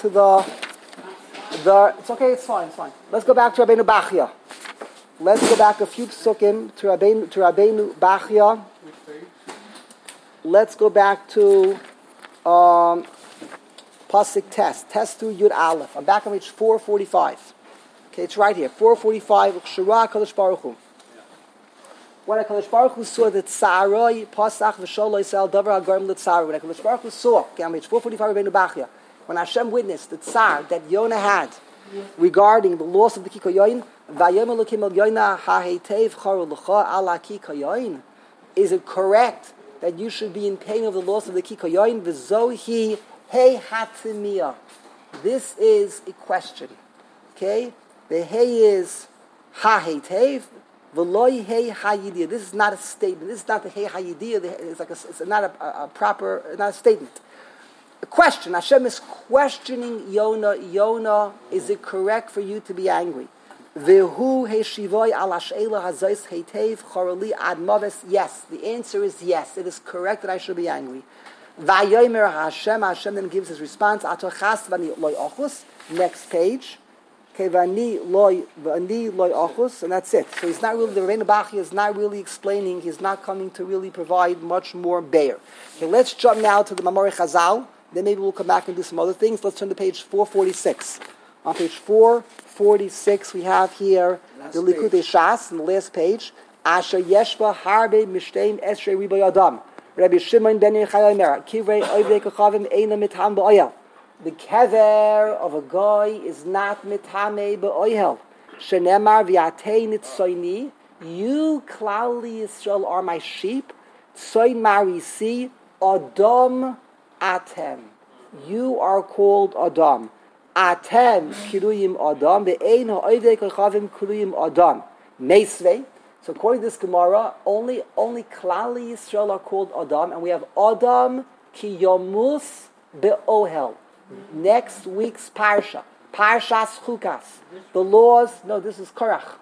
Speaker 1: It's okay. It's fine. Let's go back to Rabbeinu Bachya. Let's go back a few psukim to Rabbeinu Bachya. Let's go back to Pasuk Test through Yud Aleph. I'm back on page 445. Okay, it's right here. 445. Shara Kadosh Baruch Hu. When HaKadosh Baruch Hu saw that Tzaroi Pasach v'Sholoi Yisrael Davar HaGorim L'Tzaroi. When HaKadosh Baruch Hu saw, okay, on page 445 Rabbeinu Bachya, when Hashem witnessed the tsar that Yonah had regarding the loss of the Kikoyoin, Vayom Elokim El Yonah HaHeitev Charu L'cha Ala Kikoyoin. Is it correct that you should be in pain of the loss of the Kikoyoin? V'zohi Hei Hatzimiyah. This is a question. Okay? The Hei is HaHeitev. V'loi Hei HaYidiyah. This is not a statement. This is not the Hei HaYidiyah. It's not a proper, not a statement. A question. Hashem is questioning Yonah. Yonah, is it correct for you to be angry? V'hu Heshivoi al Hash'ela Hazais Heitev Chorali Ad Maves. Yes. The answer is yes. It is correct that I should be angry. Vayomer Hashem. Hashem then gives his response. Atochas v'ani loy ochus. Next page. Okay, v'ani loy ochus, and that's it. So he's not really, the Rabbeinu Bachya is not really explaining. He's not coming to really provide much more bear. Okay, let's jump now to the Mamorei Chazal. Then maybe we'll come back and do some other things. Let's turn to page 446. On page 446, we have here the Likutei Shas, in the last page. Asher yeshba harbe mishteim esrei riboy adam. Rabbi Shimon ben Yochai Omer, kivrei oivdei kochavim eina mitham ba'oyel. The kever of a guy is not mitame ba'oyel. Shenemar v'yatei nitzoyni. You, Klali Yisrael, are my sheep. Tzoyn marisi adam atem. You are called Adam. Atem kiruyim Adam. Ve'ein ha'oivdei kochavim kiruyim Adam. Meisvei. So according to this Gemara, only Klali Yisrael are called Adam, and we have Adam ki yomus be'ohel. Next week's Parsha, Parshas Chukas. The laws, no, this is Korach.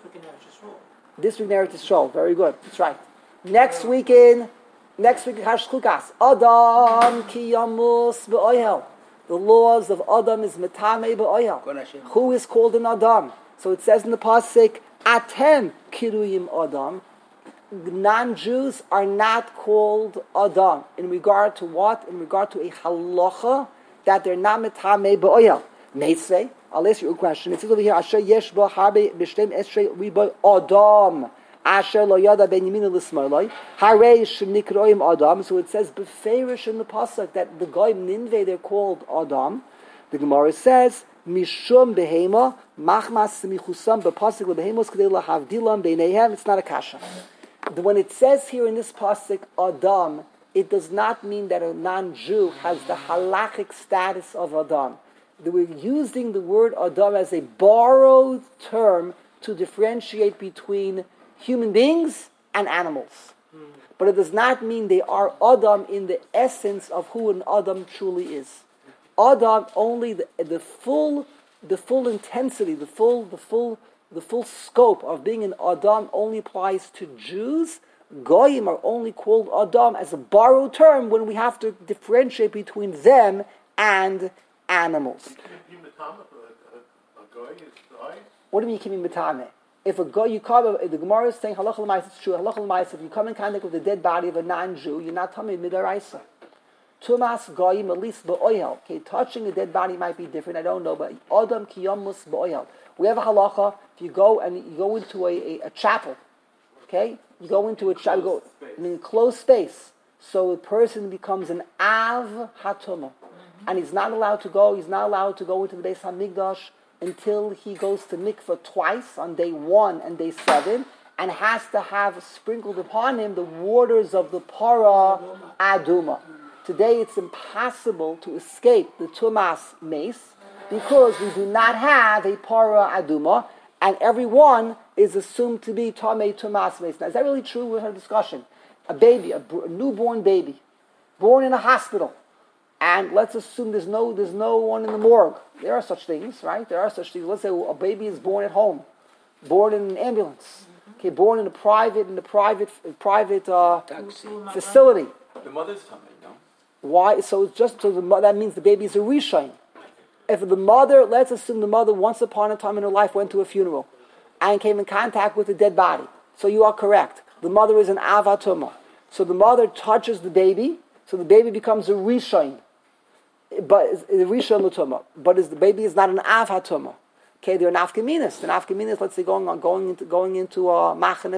Speaker 1: This week in Eretz Yisrael. Very good, that's right. Next week in Parshas Chukas, Adam ki yomus be'ohel. The laws of Adam is metame be'ohel. Who is called an Adam? So it says in the pasuk, Atem kiruyim Adam. Non-Jews are not called Adam. In regard to what? In regard to a halacha that they're not metame be'oyel. Meisvei, I'll ask you a question. It says over here, Asher yesh bo harbe b'shtem esrei riboy Adam. Asher lo yada ben yamina l'smarloi. Harei shemnikroim Adam. So it says beferish in the pasuk that the goyim Ninveh, they're called Adam. The Gemara says, Mishum behema machmas michusam bepasuk lebehemos kedei lahavdilam beineihem. It's not a kasha. When it says here in this pasuk Adam, it does not mean that a non-Jew has the halachic status of Adam. We're using the word Adam as a borrowed term to differentiate between human beings and animals. But it does not mean they are Adam in the essence of who an Adam truly is. Adam, only the full intensity, the full scope of being an Adam only applies to Jews. Goyim are only called Adam as a borrowed term when we have to differentiate between them and animals. What do you mean you can be mitame? If a guy, if the Gemara is saying halacha l'mais, it's true. Halacha l'mais, if you come in contact with the dead body of a non-Jew, you're not tamid midaraisa. Tumas goyim at least be'oyel. Okay, touching a dead body might be different. I don't know, but Adam kiyamus be'oyel. We have a halacha. If you go into a chapel, okay, you go into a chapel, in an enclosed space, so a person becomes an av hatuma, and he's not allowed to go into the Beis Hamikdash until he goes to mikvah twice on day 1 and day 7, and has to have sprinkled upon him the waters of the para aduma. Today it's impossible to escape the tumas mace because we do not have a para aduma, and everyone is assumed to be tamei tumas mace. Now, is that really true? We had a discussion. A baby, a newborn baby, born in a hospital, and let's assume there's no one in the morgue. There are such things, right? There are such things. Let's say a baby is born at home. born in an ambulance. Okay, born in a private
Speaker 9: Taxi.
Speaker 1: facility.
Speaker 7: The mother's tummy, no?
Speaker 1: Why? So that means the baby is a rishon. If the mother, let's assume the mother once upon a time in her life went to a funeral and came in contact with a dead body. So you are correct. The mother is an avatuma. So the mother touches the baby, so the baby becomes a rishon. But the rishon l'tuma. But the baby is not an avatuma. Okay, they're nafkaminas. The nafkaminas, let's say, going into machane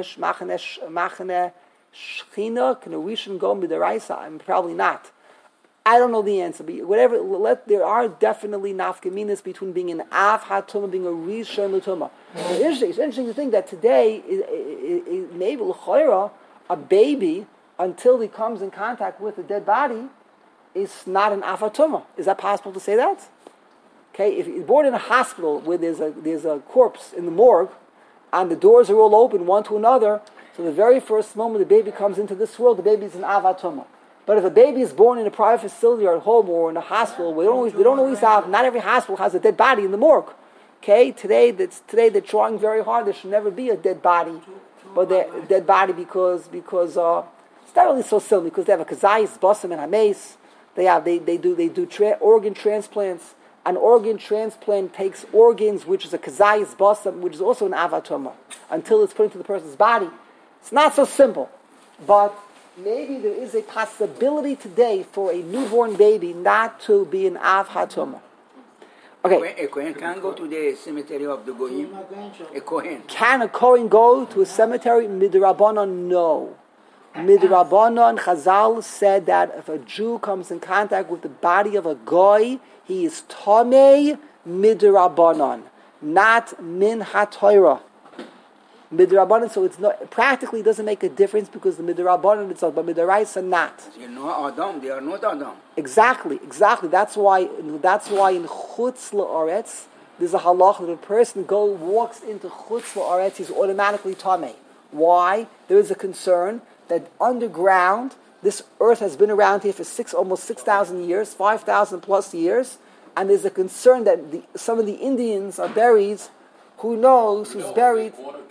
Speaker 1: shchina, can a rishon go midaraisa? I'm probably not. I don't know the answer, but whatever. There are definitely nafkaminas between being an av hatuma and being a rishon l'tuma. It's interesting to think that today, maybe l'chayra, a baby, until he comes in contact with a dead body, is not an av hatuma. Is that possible to say that? Okay, if you're born in a hospital where there's a corpse in the morgue, and the doors are all open one to another, so the very first moment the baby comes into this world, the baby is an av hatuma. But if a baby is born in a private facility or at home or in a hospital, they don't always have. Not every hospital has a dead body in the morgue. Okay, today they're trying very hard. There should never be a dead body, but the dead body because it's not really so silly because they have a kazayis, basim, and hames. They do organ transplants. An organ transplant takes organs, which is a kazayis, basim, which is also an avatoma, until it's put into the person's body. It's not so simple, but maybe there is a possibility today for a newborn baby not to be an av hatoma. Okay.
Speaker 9: A Kohen can go to the cemetery of the Goyim. A Kohen.
Speaker 1: Can a Kohen go to a cemetery? Midrabanan, no. Midrabanan, Chazal said that if a Jew comes in contact with the body of a goy, he is tamei midrabanan, not min hatoira. Midrabanan, so it's not practically doesn't make a difference because the midrabanan itself, but midaraisa not.
Speaker 9: You know Adam, they are not Adam.
Speaker 1: Exactly. That's why in chutz la'aretz there's a halach that a person walks into chutz la'aretz, he's automatically tamei. Why? There is a concern that underground, this earth has been around here for almost 6,000 years, 5,000 plus years, and there's a concern that some of the Indians are buried. Who knows who's buried?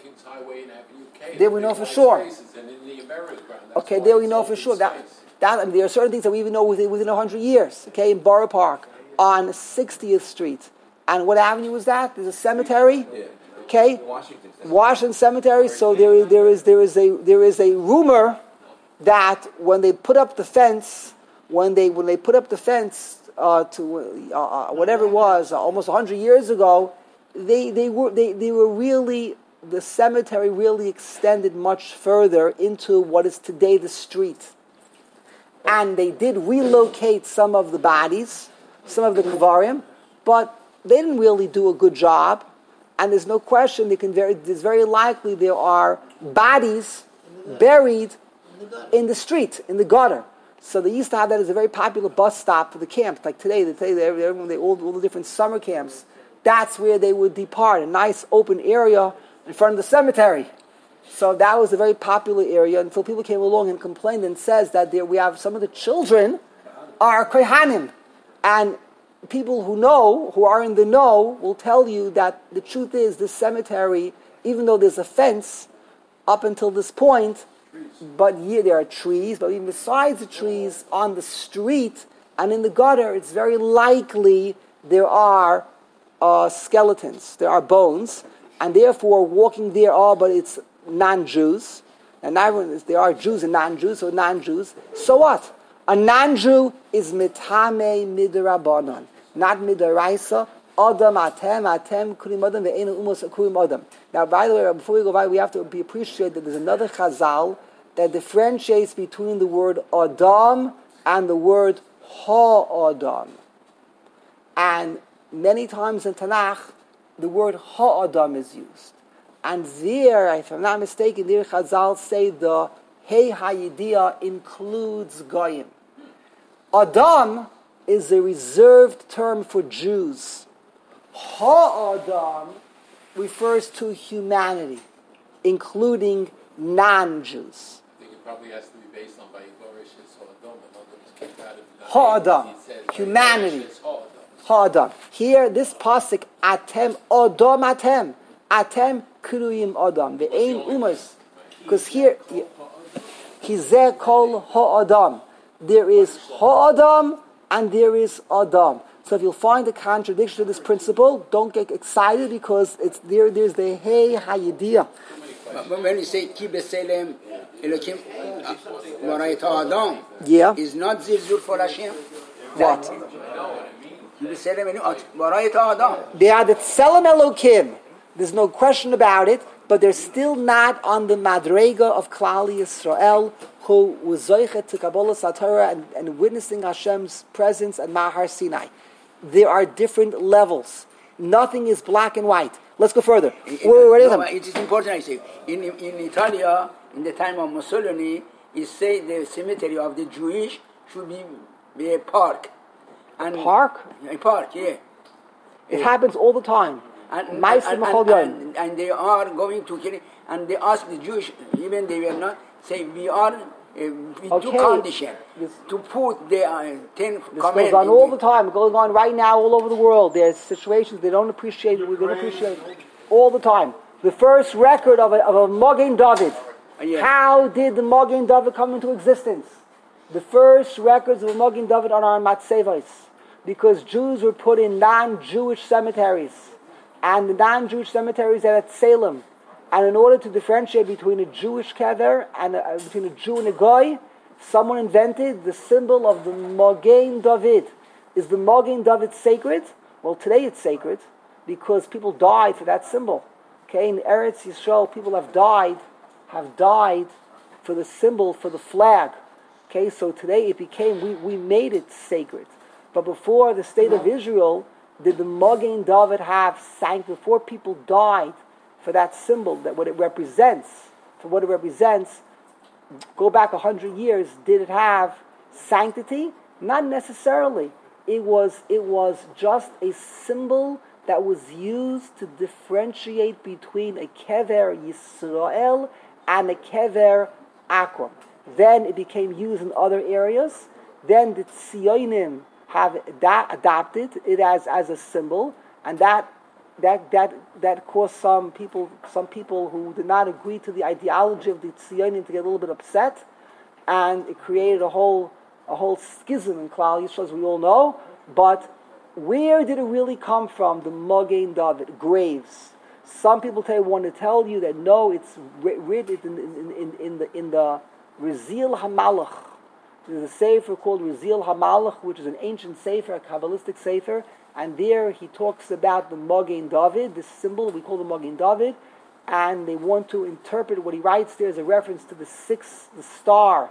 Speaker 1: There we know for sure. Okay, there we know for sure. That and there are certain things that we even know within 100 years. Okay, in Borough Park on 60th Street, and what avenue was that? There's a cemetery. Okay, Washington Cemetery. So there is a rumor that when they put up the fence, to whatever it was, almost 100 years ago, they were really. The cemetery really extended much further into what is today the street. And they did relocate some of the bodies, some of the kavarim, but they didn't really do a good job. And there's no question, there's very likely there are bodies buried in the street, in the gutter. So they used to have that as a very popular bus stop for the camps. Like today, all the different summer camps, that's where they would depart, a nice open area in front of the cemetery. So that was a very popular area until people came along and complained and says that we have some of the children are kohanim. And people who are in the know, will tell you that the truth is this cemetery, even though there's a fence up until this point, but there are trees, but even besides the trees, on the street and in the gutter, it's very likely there are skeletons, there are bones, and therefore walking there but it's non-Jews. And there are Jews and non-Jews, so non-Jews. So what? A non-Jew is mitame midrabanan, not midaraisa. Adam atem kurim adam ve'enu umos kurim adam. Now, by the way, before we go by, we have to appreciate that there's another chazal that differentiates between the word adam and the word ha-adam. And many times in Tanakh, the word ha-adam is used. And there, if I'm not mistaken, there Chazal say the Hey HaYediyah includes Goyim. Adam is a reserved term for Jews. Ha-adam refers to humanity, including non-Jews.
Speaker 4: I think it probably has to be based on Vayigorish Ha-adam.
Speaker 1: Ha-adam, humanity. Ha-adam. Here, this pasuk, atem, Adam atem. Atem Kruyim Adam. Ve'ein Umas. Because here, Kizeh Kol Ha'adam. There is Ha'adam and there is Adam. So if you'll find a contradiction to this principle, don't get excited because it's there's the Hey Hayidiyah.
Speaker 9: But when you say Ki B'Selem Elokim Barayit Ha'adam, is not Zilzul for Hashem?
Speaker 1: What?
Speaker 9: Ki B'Selem Barayit Ha'adam.
Speaker 1: They are the Tselem Elokim. There's no question about it, but they're still not on the Madrega of Klal Yisrael, who was Zoichet to Kabbalah Satorah and witnessing Hashem's presence at Mahar Sinai. There are different levels. Nothing is black and white. Let's go further.
Speaker 9: It is important, I say. In Italy, in the time of Mussolini, he said the cemetery of the Jewish should be a park. And
Speaker 1: park?
Speaker 9: A park, yeah.
Speaker 1: It happens all the time.
Speaker 9: And they are going to kill it. And they ask the Jewish, even they will not, say, we do condition to put the 10 commandments.
Speaker 1: This goes on all the time. It goes on right now all over the world. There's situations they don't appreciate it. We don't appreciate it all the time. The first record of a Magen David. How did the Magen David come into existence? The first records of a Magen David are on Matzevos, because Jews were put in non-Jewish cemeteries. And the non-Jewish cemeteries are at Salem. And in order to differentiate between a Jewish kever and between a Jew and a goy, someone invented the symbol of the Magen David. Is the Magen David sacred? Well, today it's sacred because people died for that symbol. Okay, in Eretz Yisrael, people have died for the symbol, for the flag. Okay, so today it became, we made it sacred. But before the state of Israel, did the Magen David have sanctity? Before people died for that symbol, that what it represents, go back 100 years, did it have sanctity? Not necessarily. It was just a symbol that was used to differentiate between a kever Yisrael and a kever Akron. Then it became used in other areas. Then the Tzionim have adopted it as a symbol, and that caused some people who did not agree to the ideology of the Tzionim to get a little bit upset, and it created a whole schism in Klal Yisrael, as we all know. But where did it really come from? The Magen David graves. Some people want to tell you that no, it's written in the Rizil HaMalach. There's a sefer called Rizil HaMalach, which is an ancient sefer, a Kabbalistic sefer, and there he talks about the Magen David, this symbol we call the Magen David, and they want to interpret what he writes there as a reference to the star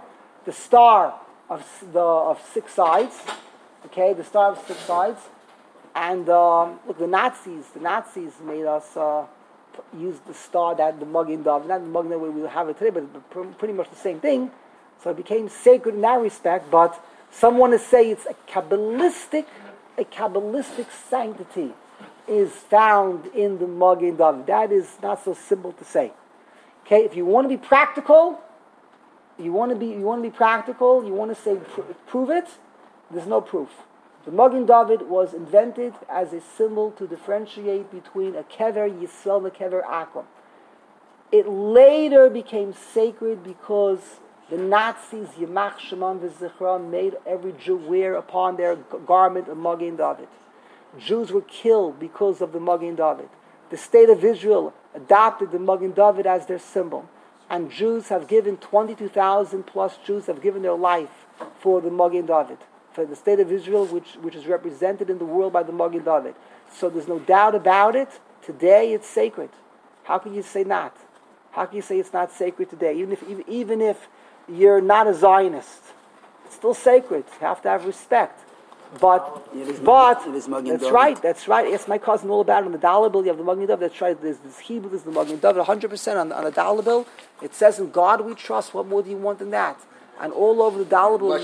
Speaker 1: of six sides. Okay, the star of six sides. And look, the Nazis made us use the star, that the Magen David, not the Magen David we have it today, but pretty much the same thing. So it became sacred in that respect. But some want to say it's a Kabbalistic sanctity is found in the Magen David. That is not so simple to say. Okay, if you want to be practical, you want to say prove it. There's no proof. The Magen David was invented as a symbol to differentiate between a kever Yisrael and a kever Akron. It later became sacred because the Nazis, Yamach Shemam v'Zichram, made every Jew wear upon their garment a Magen David. Jews were killed because of the Magen David. The state of Israel adopted the Magen David as their symbol. And Jews have given, 22,000 plus Jews have given their life for the Magen David, for the state of Israel, which is represented in the world by the Magen David. So there's no doubt about it. Today it's sacred. How can you say not? How can you say it's not sacred today? Even if you're not a Zionist, it's still sacred. You have to have respect. But that's right. Ask my cousin all about it on the dollar bill. You have the Magen David. That's right. There's this Hebrew, there's the Magen David, 100% on the dollar bill. It says, "In God we trust." What more do you want than that? And all over the dollar bill,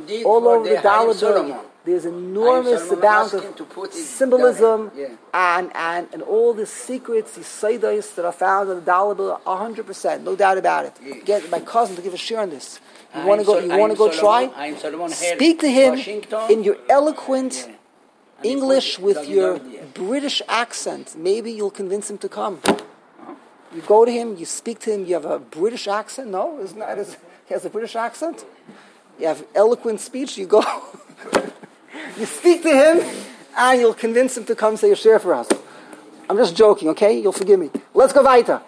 Speaker 1: there's enormous amount of symbolism and all the secrets, the seidos that are found on the dollar bill, 100%, no doubt about it. Get my cousin to give a share on this. You want to go try? Speak to him in your eloquent English with your British accent. Maybe you'll convince him to come. You go to him, you speak to him, you have a British accent? No? He has a British accent? You have eloquent speech, you go. You speak to him, and you'll convince him to come say a share for us. I'm just joking, okay? You'll forgive me. Let's go weiter.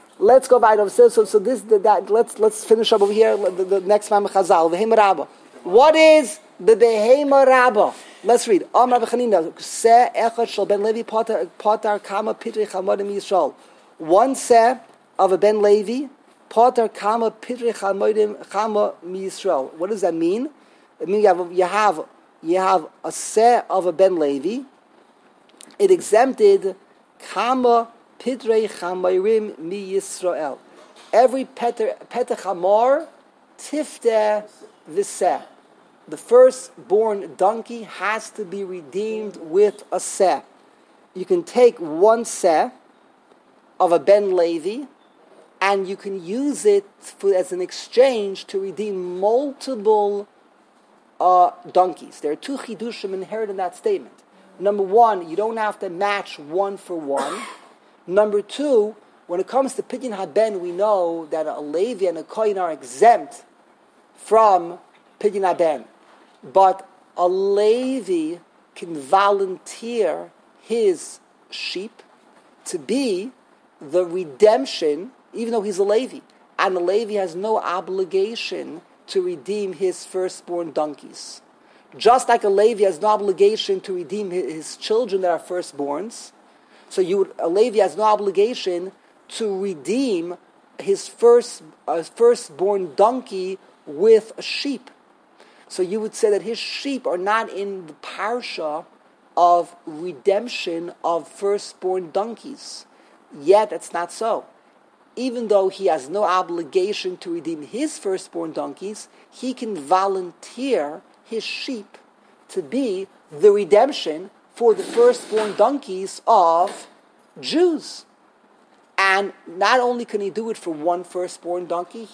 Speaker 1: So let's finish up over here. The next Ma'amar Chazal, Behema Rabba. What is the Behema Rabba? Let's read. Amar B'chanina, Se Echad Shal Ben Levi Potar Kama Pitri Chamodim Yisrael. One Se of a Ben Levi Potar Kama Pitri Chamodim Chama Yisrael. What does that mean? It means you have a Se of a Ben Levi. It exempted Kama Pidrei Chamayrim Mi Yisrael. Every Petach Hamor Tifteh V'seh. The firstborn donkey has to be redeemed with a seh. You can take one seh of a Ben Levi, and you can use it as an exchange to redeem multiple donkeys. There are two chidushim inherent in that statement. Number one, you don't have to match one for one. Number two, when it comes to Pidyon HaBen, we know that a Levi and a Kohen are exempt from Pidyon HaBen. But a Levi can volunteer his sheep to be the redemption, even though he's a Levi. And a Levi has no obligation to redeem his firstborn donkeys. Just like a Levi has no obligation to redeem his children that are firstborns, so a Levi has no obligation to redeem his firstborn donkey with a sheep. So you would say that his sheep are not in the parsha of redemption of firstborn donkeys. Yet that's not so. Even though he has no obligation to redeem his firstborn donkeys, he can volunteer his sheep to be the redemption for the firstborn donkeys of Jews. And not only can he do it for one firstborn donkey,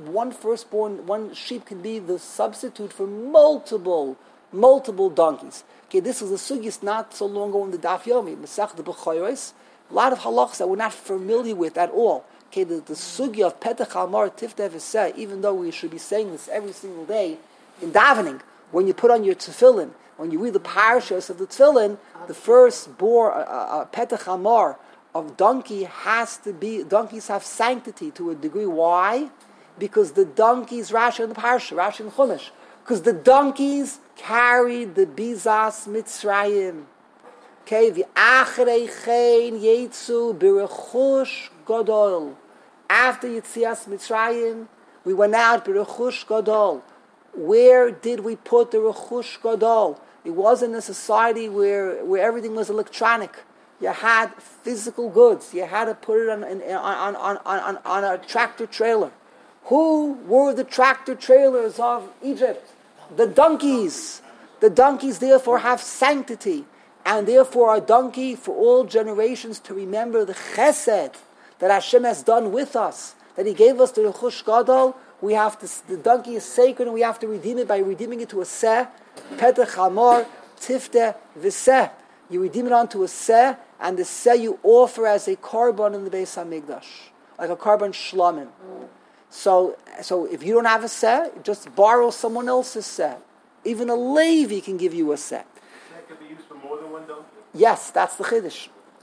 Speaker 1: one sheep can be the substitute for multiple donkeys. Okay, this is a sugis not so long ago in the Daf Yomi, Masech the B'choros. A lot of halachas that we're not familiar with at all. Okay, the sugi of Petach Hamor Tifteh V'seh, even though we should be saying this every single day in davening, when you put on your tefillin, when you read the parashas of the tefillin, the firstborn Petach Hamor of donkeys have sanctity to a degree. Why? Because the donkeys, Rashi in the Parsha, Rashi in Chumash, because the donkeys carried the Bizas Mitzrayim. Okay, the Achrei Chen Yetzu B'Rechush Gadol. After Yetzias Mitzrayim, we went out B'Rechush Gadol. Where did we put the Rechush Gadol? It wasn't a society where everything was electronic. You had physical goods. You had to put it on a tractor trailer. Who were the tractor trailers of Egypt? The donkeys. The donkeys therefore have sanctity, and therefore a donkey for all generations to remember the chesed that Hashem has done with us, that He gave us the Rechush Gadol. The donkey is sacred, and we have to redeem it by redeeming it to a seh, Petach Hamor, Tifteh V'seh. You redeem it onto a seh, and the seh you offer as a korban in the Beis HaMikdash, like a korban shlamim. So if you don't have a seh, just borrow someone else's seh. Even a Levi can give you a seh.
Speaker 5: That could be used for more than one donkey?
Speaker 1: Yes, that's the chiddush.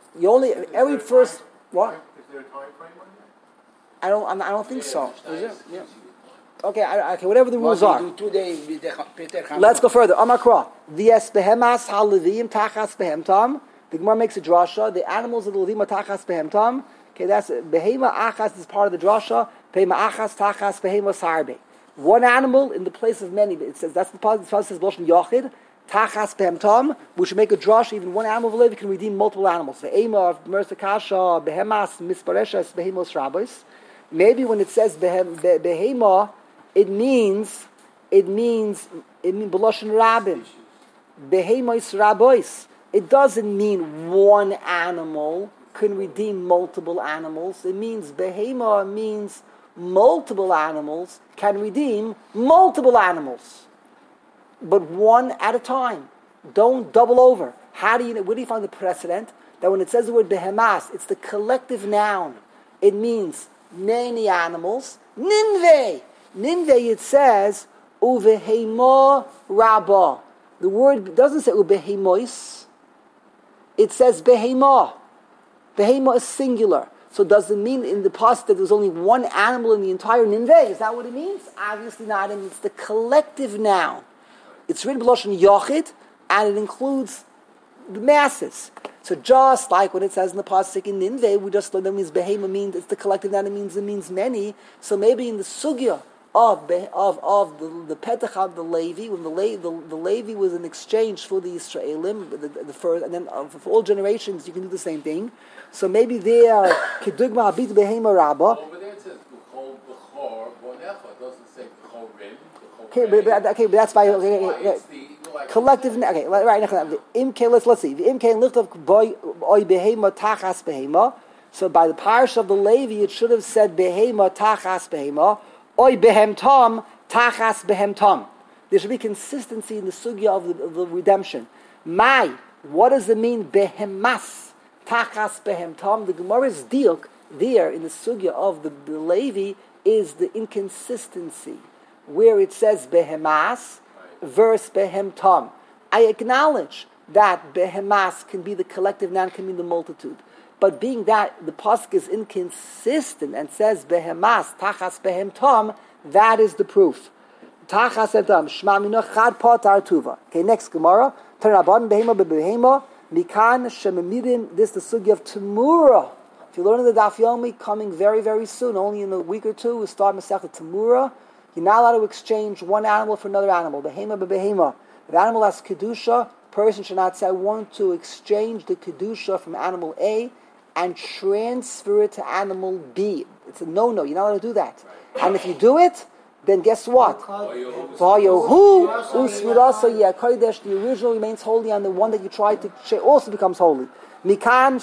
Speaker 1: What?
Speaker 5: Is there a time frame on that?
Speaker 1: I don't think so. Is it? Yeah. Okay, whatever the rules are. Let's go further. Amakra. V'es behemas halevim tachas behemtam. The Gemara makes a drasha. The animals of the Levim are tachas behemtam. Okay, that's behema achas is part of the drasha. Behema achas tachas behema sarbe. One animal in the place of many. It says that's the part. It says Loshen Yochid tachas behemtam. We should make a drasha. Even one animal of a Levi can redeem multiple animals. The ema of Mersa Kasha behemas mispareshes behemos rabos. Maybe when it says behema, it means b'loshen rabim, behemos rabois. It doesn't mean one animal can redeem multiple animals. It means behema means multiple animals can redeem multiple animals, but one at a time. Don't double over. Where do you find the precedent? That when it says the word behemas, it's the collective noun. It means many animals. Ninveh, it says, uvehema rabba. The word doesn't say ubehemois. It says behema. Behema is singular. So does it mean in the past that there's only one animal in the entire Ninveh? Is that what it means? Obviously not. It means the collective noun. It's written b'lashon yachid, and it includes the masses. So just like when it says in the pasuk in Ninveh, we just learned that means behema means it's the collective noun. It means many. So maybe in the sugya of the petach of the Levi, when the Levi was in exchange for the Israelim, the first, and then for all generations, you can do the same thing. So maybe they are kedugma abit behema rabba.
Speaker 4: Over there it says b'chol b'chor bonecha. It doesn't say b'chorim.
Speaker 1: Okay, but that's by collective. Okay, right. Imke, let's see. The imke lichtav boy behema tachas behema. So by the parish of the Levi, it should have said behema tachas behema. Oy behem tom, tachas behem tom. There should be consistency in the sugya of the redemption. What does it mean behemas, tachas behem tom? The Gemara's diuk there in the sugya of the Levi is the inconsistency, where it says behemas verse behem tom. I acknowledge that behemas can be the collective noun, can mean the multitude. But being that the pasuk is inconsistent and says behemas tachas behem tom, that is the proof. Tachas behem tom shma mino chad pot artuva. Okay, next Gemara. Tanabon behema bebehema mikan shememidim. This is the sugya of Tamura. If you learn in the Daf Yomi, coming very very soon, only in a week or two, we start Masechet Tamura. You're not allowed to exchange one animal for another animal. Behema bebehema. If the animal has kedusha, person should not say, I want to exchange the kedusha from animal A and transfer it to animal B. It's a no-no. You're not allowed to do that. And if you do it, then guess what? The original remains holy, and the one that you try to share also becomes holy. Mikan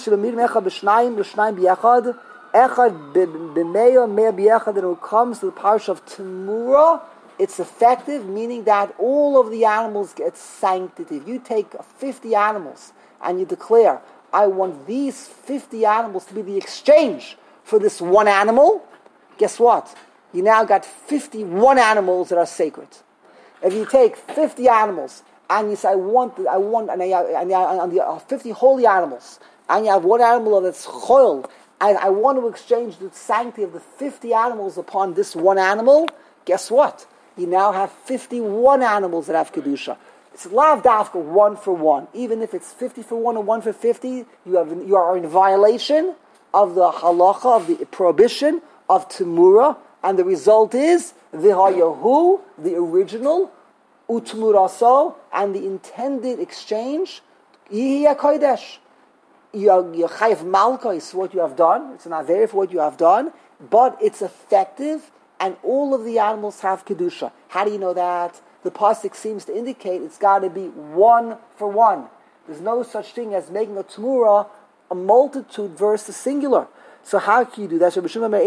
Speaker 1: and when it comes to the parish of Tamura, it's effective, meaning that all of the animals get sanctity. If you take 50 animals and you declare, I want these 50 animals to be the exchange for this one animal, guess what? You now got 51 animals that are sacred. If you take 50 animals and you say, I want, and you have 50 holy animals, and you have one animal that's choil, and I want to exchange the sanctity of the 50 animals upon this one animal, guess what? You now have 51 animals that have kedusha. It's lav dafka 1 for 1. Even if it's 50 for 1 or 1 for 50, you are in violation of the halacha, of the prohibition of Tamura, and the result is v'hayahu, the original, utmuraso, and the intended exchange, yihi kodesh. You're chayav malka is what you have done. It's an aver for what you have done, but it's effective, and all of the animals have kedusha. How do you know that? The pasuk seems to indicate it's got to be 1 for 1. There's no such thing as making a tamura a multitude versus singular. So how can you do that?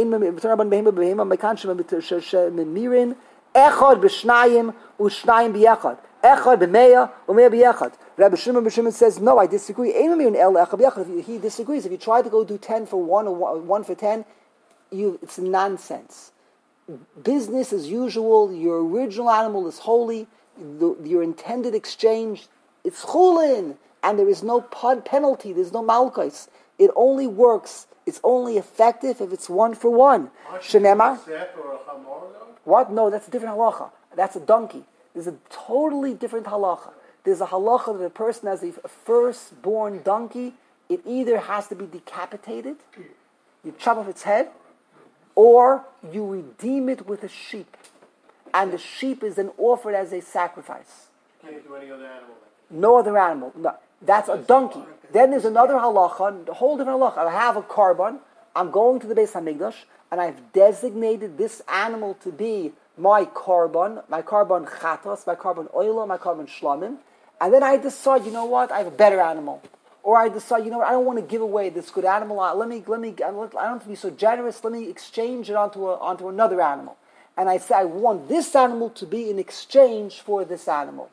Speaker 1: Rabbi Shimon says, no, I disagree. He disagrees. If you try to go do 10 for 1 or 1 for 10, it's nonsense. Business as usual. Your original animal is holy. Your intended exchange, it's chulin, and there is no penalty. There's no malchus. It only works. It's only effective if it's 1 for 1. Shenemar. What? No, that's a different halacha. That's a donkey. There's a totally different halacha. There's a halacha that a person has a firstborn donkey. It either has to be decapitated, you chop off its head, or you redeem it with a sheep. And the sheep is then offered as a sacrifice.
Speaker 5: You can't do any other animal.
Speaker 1: No other animal. No. That's a donkey. Then there's another halacha, a whole different halacha. I have a korban. I'm going to the Beis Hamikdash, and I've designated this animal to be my korban chatas, my korban oila, my korban shlamim. And then I decide, you know what? I have a better animal. Or I decide, you know what? I don't want to give away this good animal. I don't have to be so generous. Let me exchange it onto another animal. And I say, I want this animal to be in exchange for this animal.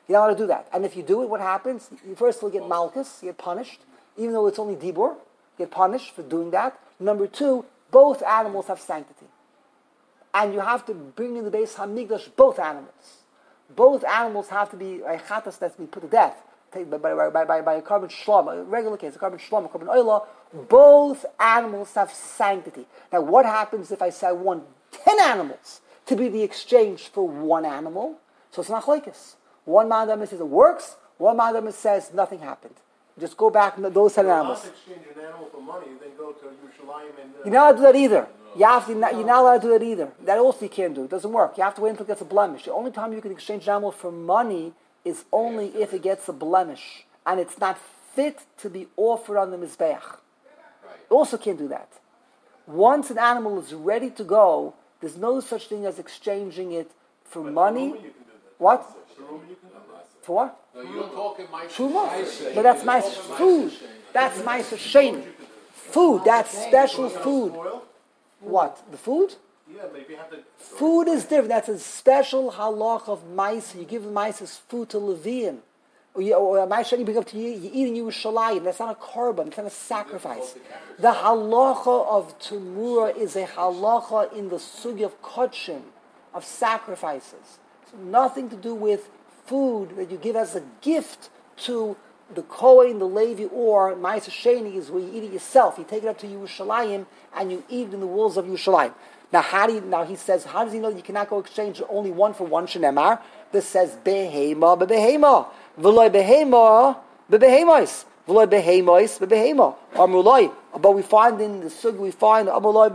Speaker 1: You're not allowed to do that. And if you do it, what happens? You first will get malchus, you get punished, even though it's only dibur, you get punished for doing that. Number two, both animals have sanctity. And you have to bring in the base hamikdash both animals. Both animals have to be a chatas that's been put to death by a carbon shlom, a regular case, a carbon shlom, a carbon oila. Both animals have sanctity. Now, what happens if I say I want 10 animals to be the exchange for one animal? So it's not machlokes. One madam says it works. One madam says nothing happened. Just go back to those 10 animals.
Speaker 5: If you exchange an animal for money, then go to Yerushalayim and...
Speaker 1: You're not allowed to do that either. You're not allowed to do that either. That also you can't do. It doesn't work. You have to wait until it gets a blemish. The only time you can exchange an animal for money is only if it gets a blemish. And it's not fit to be offered on the Mizbeach. You also can't do that. Once an animal is ready to go, there's no such thing as exchanging it for money. What? For what?
Speaker 2: No, you don't talk in my
Speaker 1: Truma. But that's my food. That's my shame. Food. That's special food. What? The food?
Speaker 5: Yeah, but if you have to...
Speaker 1: Food is different. That's a special halach of mice. You give the mice as food to Levian. Or a mice you bring up to you, you eat in Yerushalayim. That's not a korban. It's not a sacrifice. The halacha of Tumura is a halacha in the sugi of kodshim, of sacrifices. So nothing to do with food that you give as a gift to the Kohen, the Levi, or Ma'aser Sheni is where you eat it yourself. You take it up to Yerushalayim and you eat it in the walls of Yerushalayim. Now he says, how does he know that you cannot go exchange only one for one? Shenemar. This says behema bebehema, v'loy behema bebehemois, v'loy behemois bebehema. Amruloi. But we find in the sug we find amruloi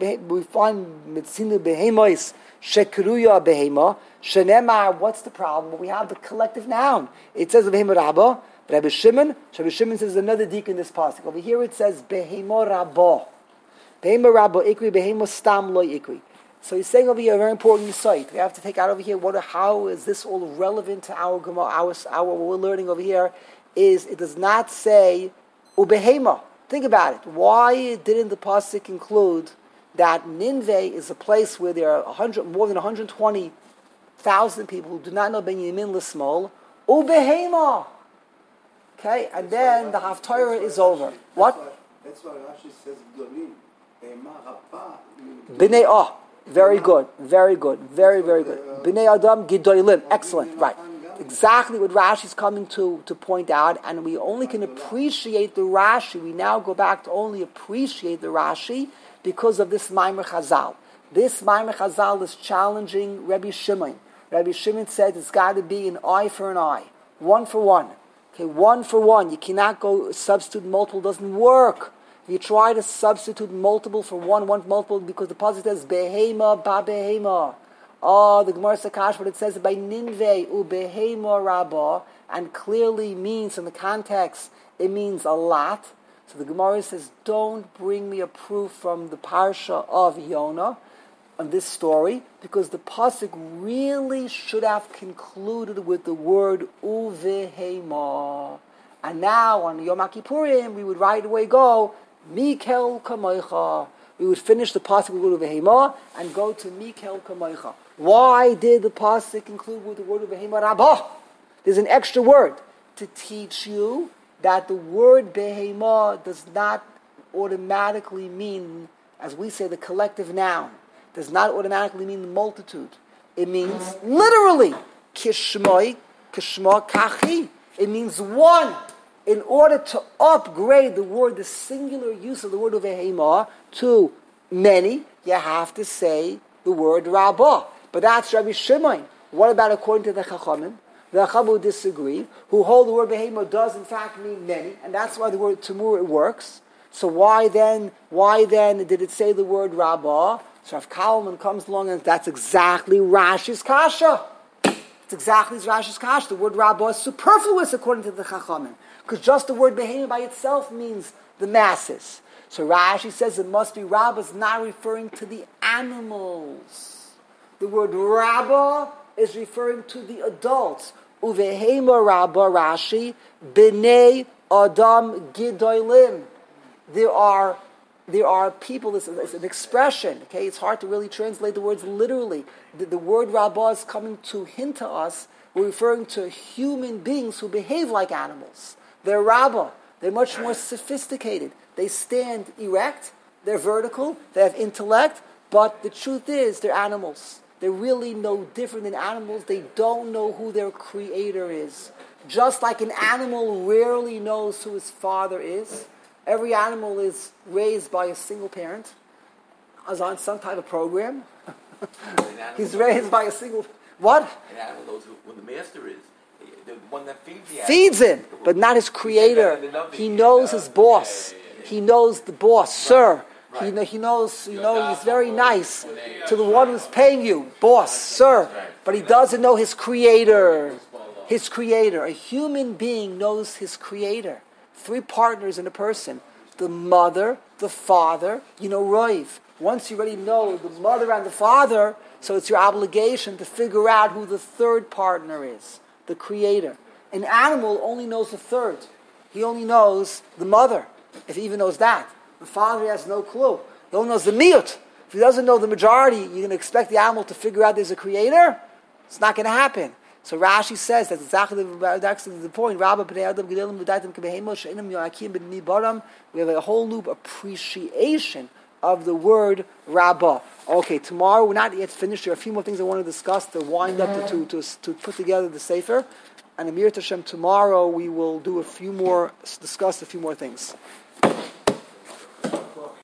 Speaker 1: metzinu behemois shekruya behema. Shenemar. What's the problem? We have the collective noun. It says behema rabba. Rabbi Shimon says another deacon in this pasuk. Over here it says behema rabba. Behema rabba ikri, behema stam lo ikri. So he's saying over here a very important insight. We have to take out over here how is this all relevant to our Gemara, our what we're learning over here is it does not say ubehema. Think about it. Why didn't the pasuk include that Nineveh is a place where there are more than 120,000 people who do not know Ben Yamin L'Smol? Ubehema. Okay, and then the Haftarah is over. What?
Speaker 6: That's why Rashi says Gdolim.
Speaker 1: B'nei Ah. Very good. Very good. Very, very good. B'nei Adam Gidolim. Excellent. Right. Exactly what Rashi is coming to point out, and we only can appreciate the Rashi. We now go back to only appreciate the Rashi because of this Maimer Chazal. This Maimer Chazal is challenging Rabbi Shimon. Rabbi Shimon said it's got to be an eye for an eye. One for one. Okay, one for one. You cannot go substitute multiple. Doesn't work. You try to substitute multiple for one multiple because the pasuk says behema ba behema. Oh, the Gemara Sakash, but it says by Ninveh u behema rabba, and clearly means in the context it means a lot. So the Gemara says, don't bring me a proof from the parsha of Yonah on this story because the pasuk really should have concluded with the word uvehema. And now on Yom Kippurim we would right away go Mikel Kamoicha. We would finish the pasuk with the word of Behema and go to Mikel Kamoicha. Why did the pasuk conclude with the word of Behema Rabbah? There's an extra word to teach you that the word Behema does not automatically mean, as we say, the collective noun. Does not automatically mean the multitude. It means literally Kishmoi, Kishma Kachi. It means one. In order to upgrade the singular use of the word of Behema to many, you have to say the word Rabbah. But that's Rabbi Shimon. What about according to the Chachamim? The Chachamim disagree, who hold the word Behema does in fact mean many, and that's why the word Tamur works. So why then did it say the word Rabbah? So Rav Kalman comes along and that's exactly Rashi's Kasha. It's exactly Rashi's Kasha. The word Rabbah is superfluous according to the Chachamim. Because just the word Behema by itself means the masses. So Rashi says it must be Rabbah is not referring to the animals. The word Rabbah is referring to the adults. Uvehema Rabbah, Rashi, B'nei Adam Gidolim. There are people, it's an expression, okay? It's hard to really translate the words literally. The word Rabbah is coming to hint to us We're referring to human beings who behave like animals. They're Rabbah. They're much more sophisticated. They stand erect. They're vertical. They have intellect. But the truth is, they're animals. They're really no different than animals. They don't know who their creator is. Just like an animal rarely knows who his father is. Every animal is raised by a single parent. Is on some type of program. He's raised by a single... What?
Speaker 7: An animal knows who the master is. The one that feeds the animal.
Speaker 1: Feeds him, but not his creator. He knows his boss. He knows the boss, sir. He knows, he's very nice to the one who's paying you, boss, sir. But he doesn't know his creator. His creator. A human being knows his creator. 3 partners in a person. The mother, the father, Roiv. Once you already know the mother and the father, so it's your obligation to figure out who the 3rd partner is, the creator. An animal only knows the 3rd. He only knows the mother, if he even knows that. The father has no clue. He only knows the miut. If he doesn't know the majority, you're going to expect the animal to figure out there's a creator? It's not going to happen. So Rashi says that's exactly the point. We have a whole new appreciation of the word Rabbah. Okay, tomorrow we're not yet finished. There are a few more things I want to discuss to wind up to put together the Sefer. And Amir Tashem, tomorrow we will discuss a few more things.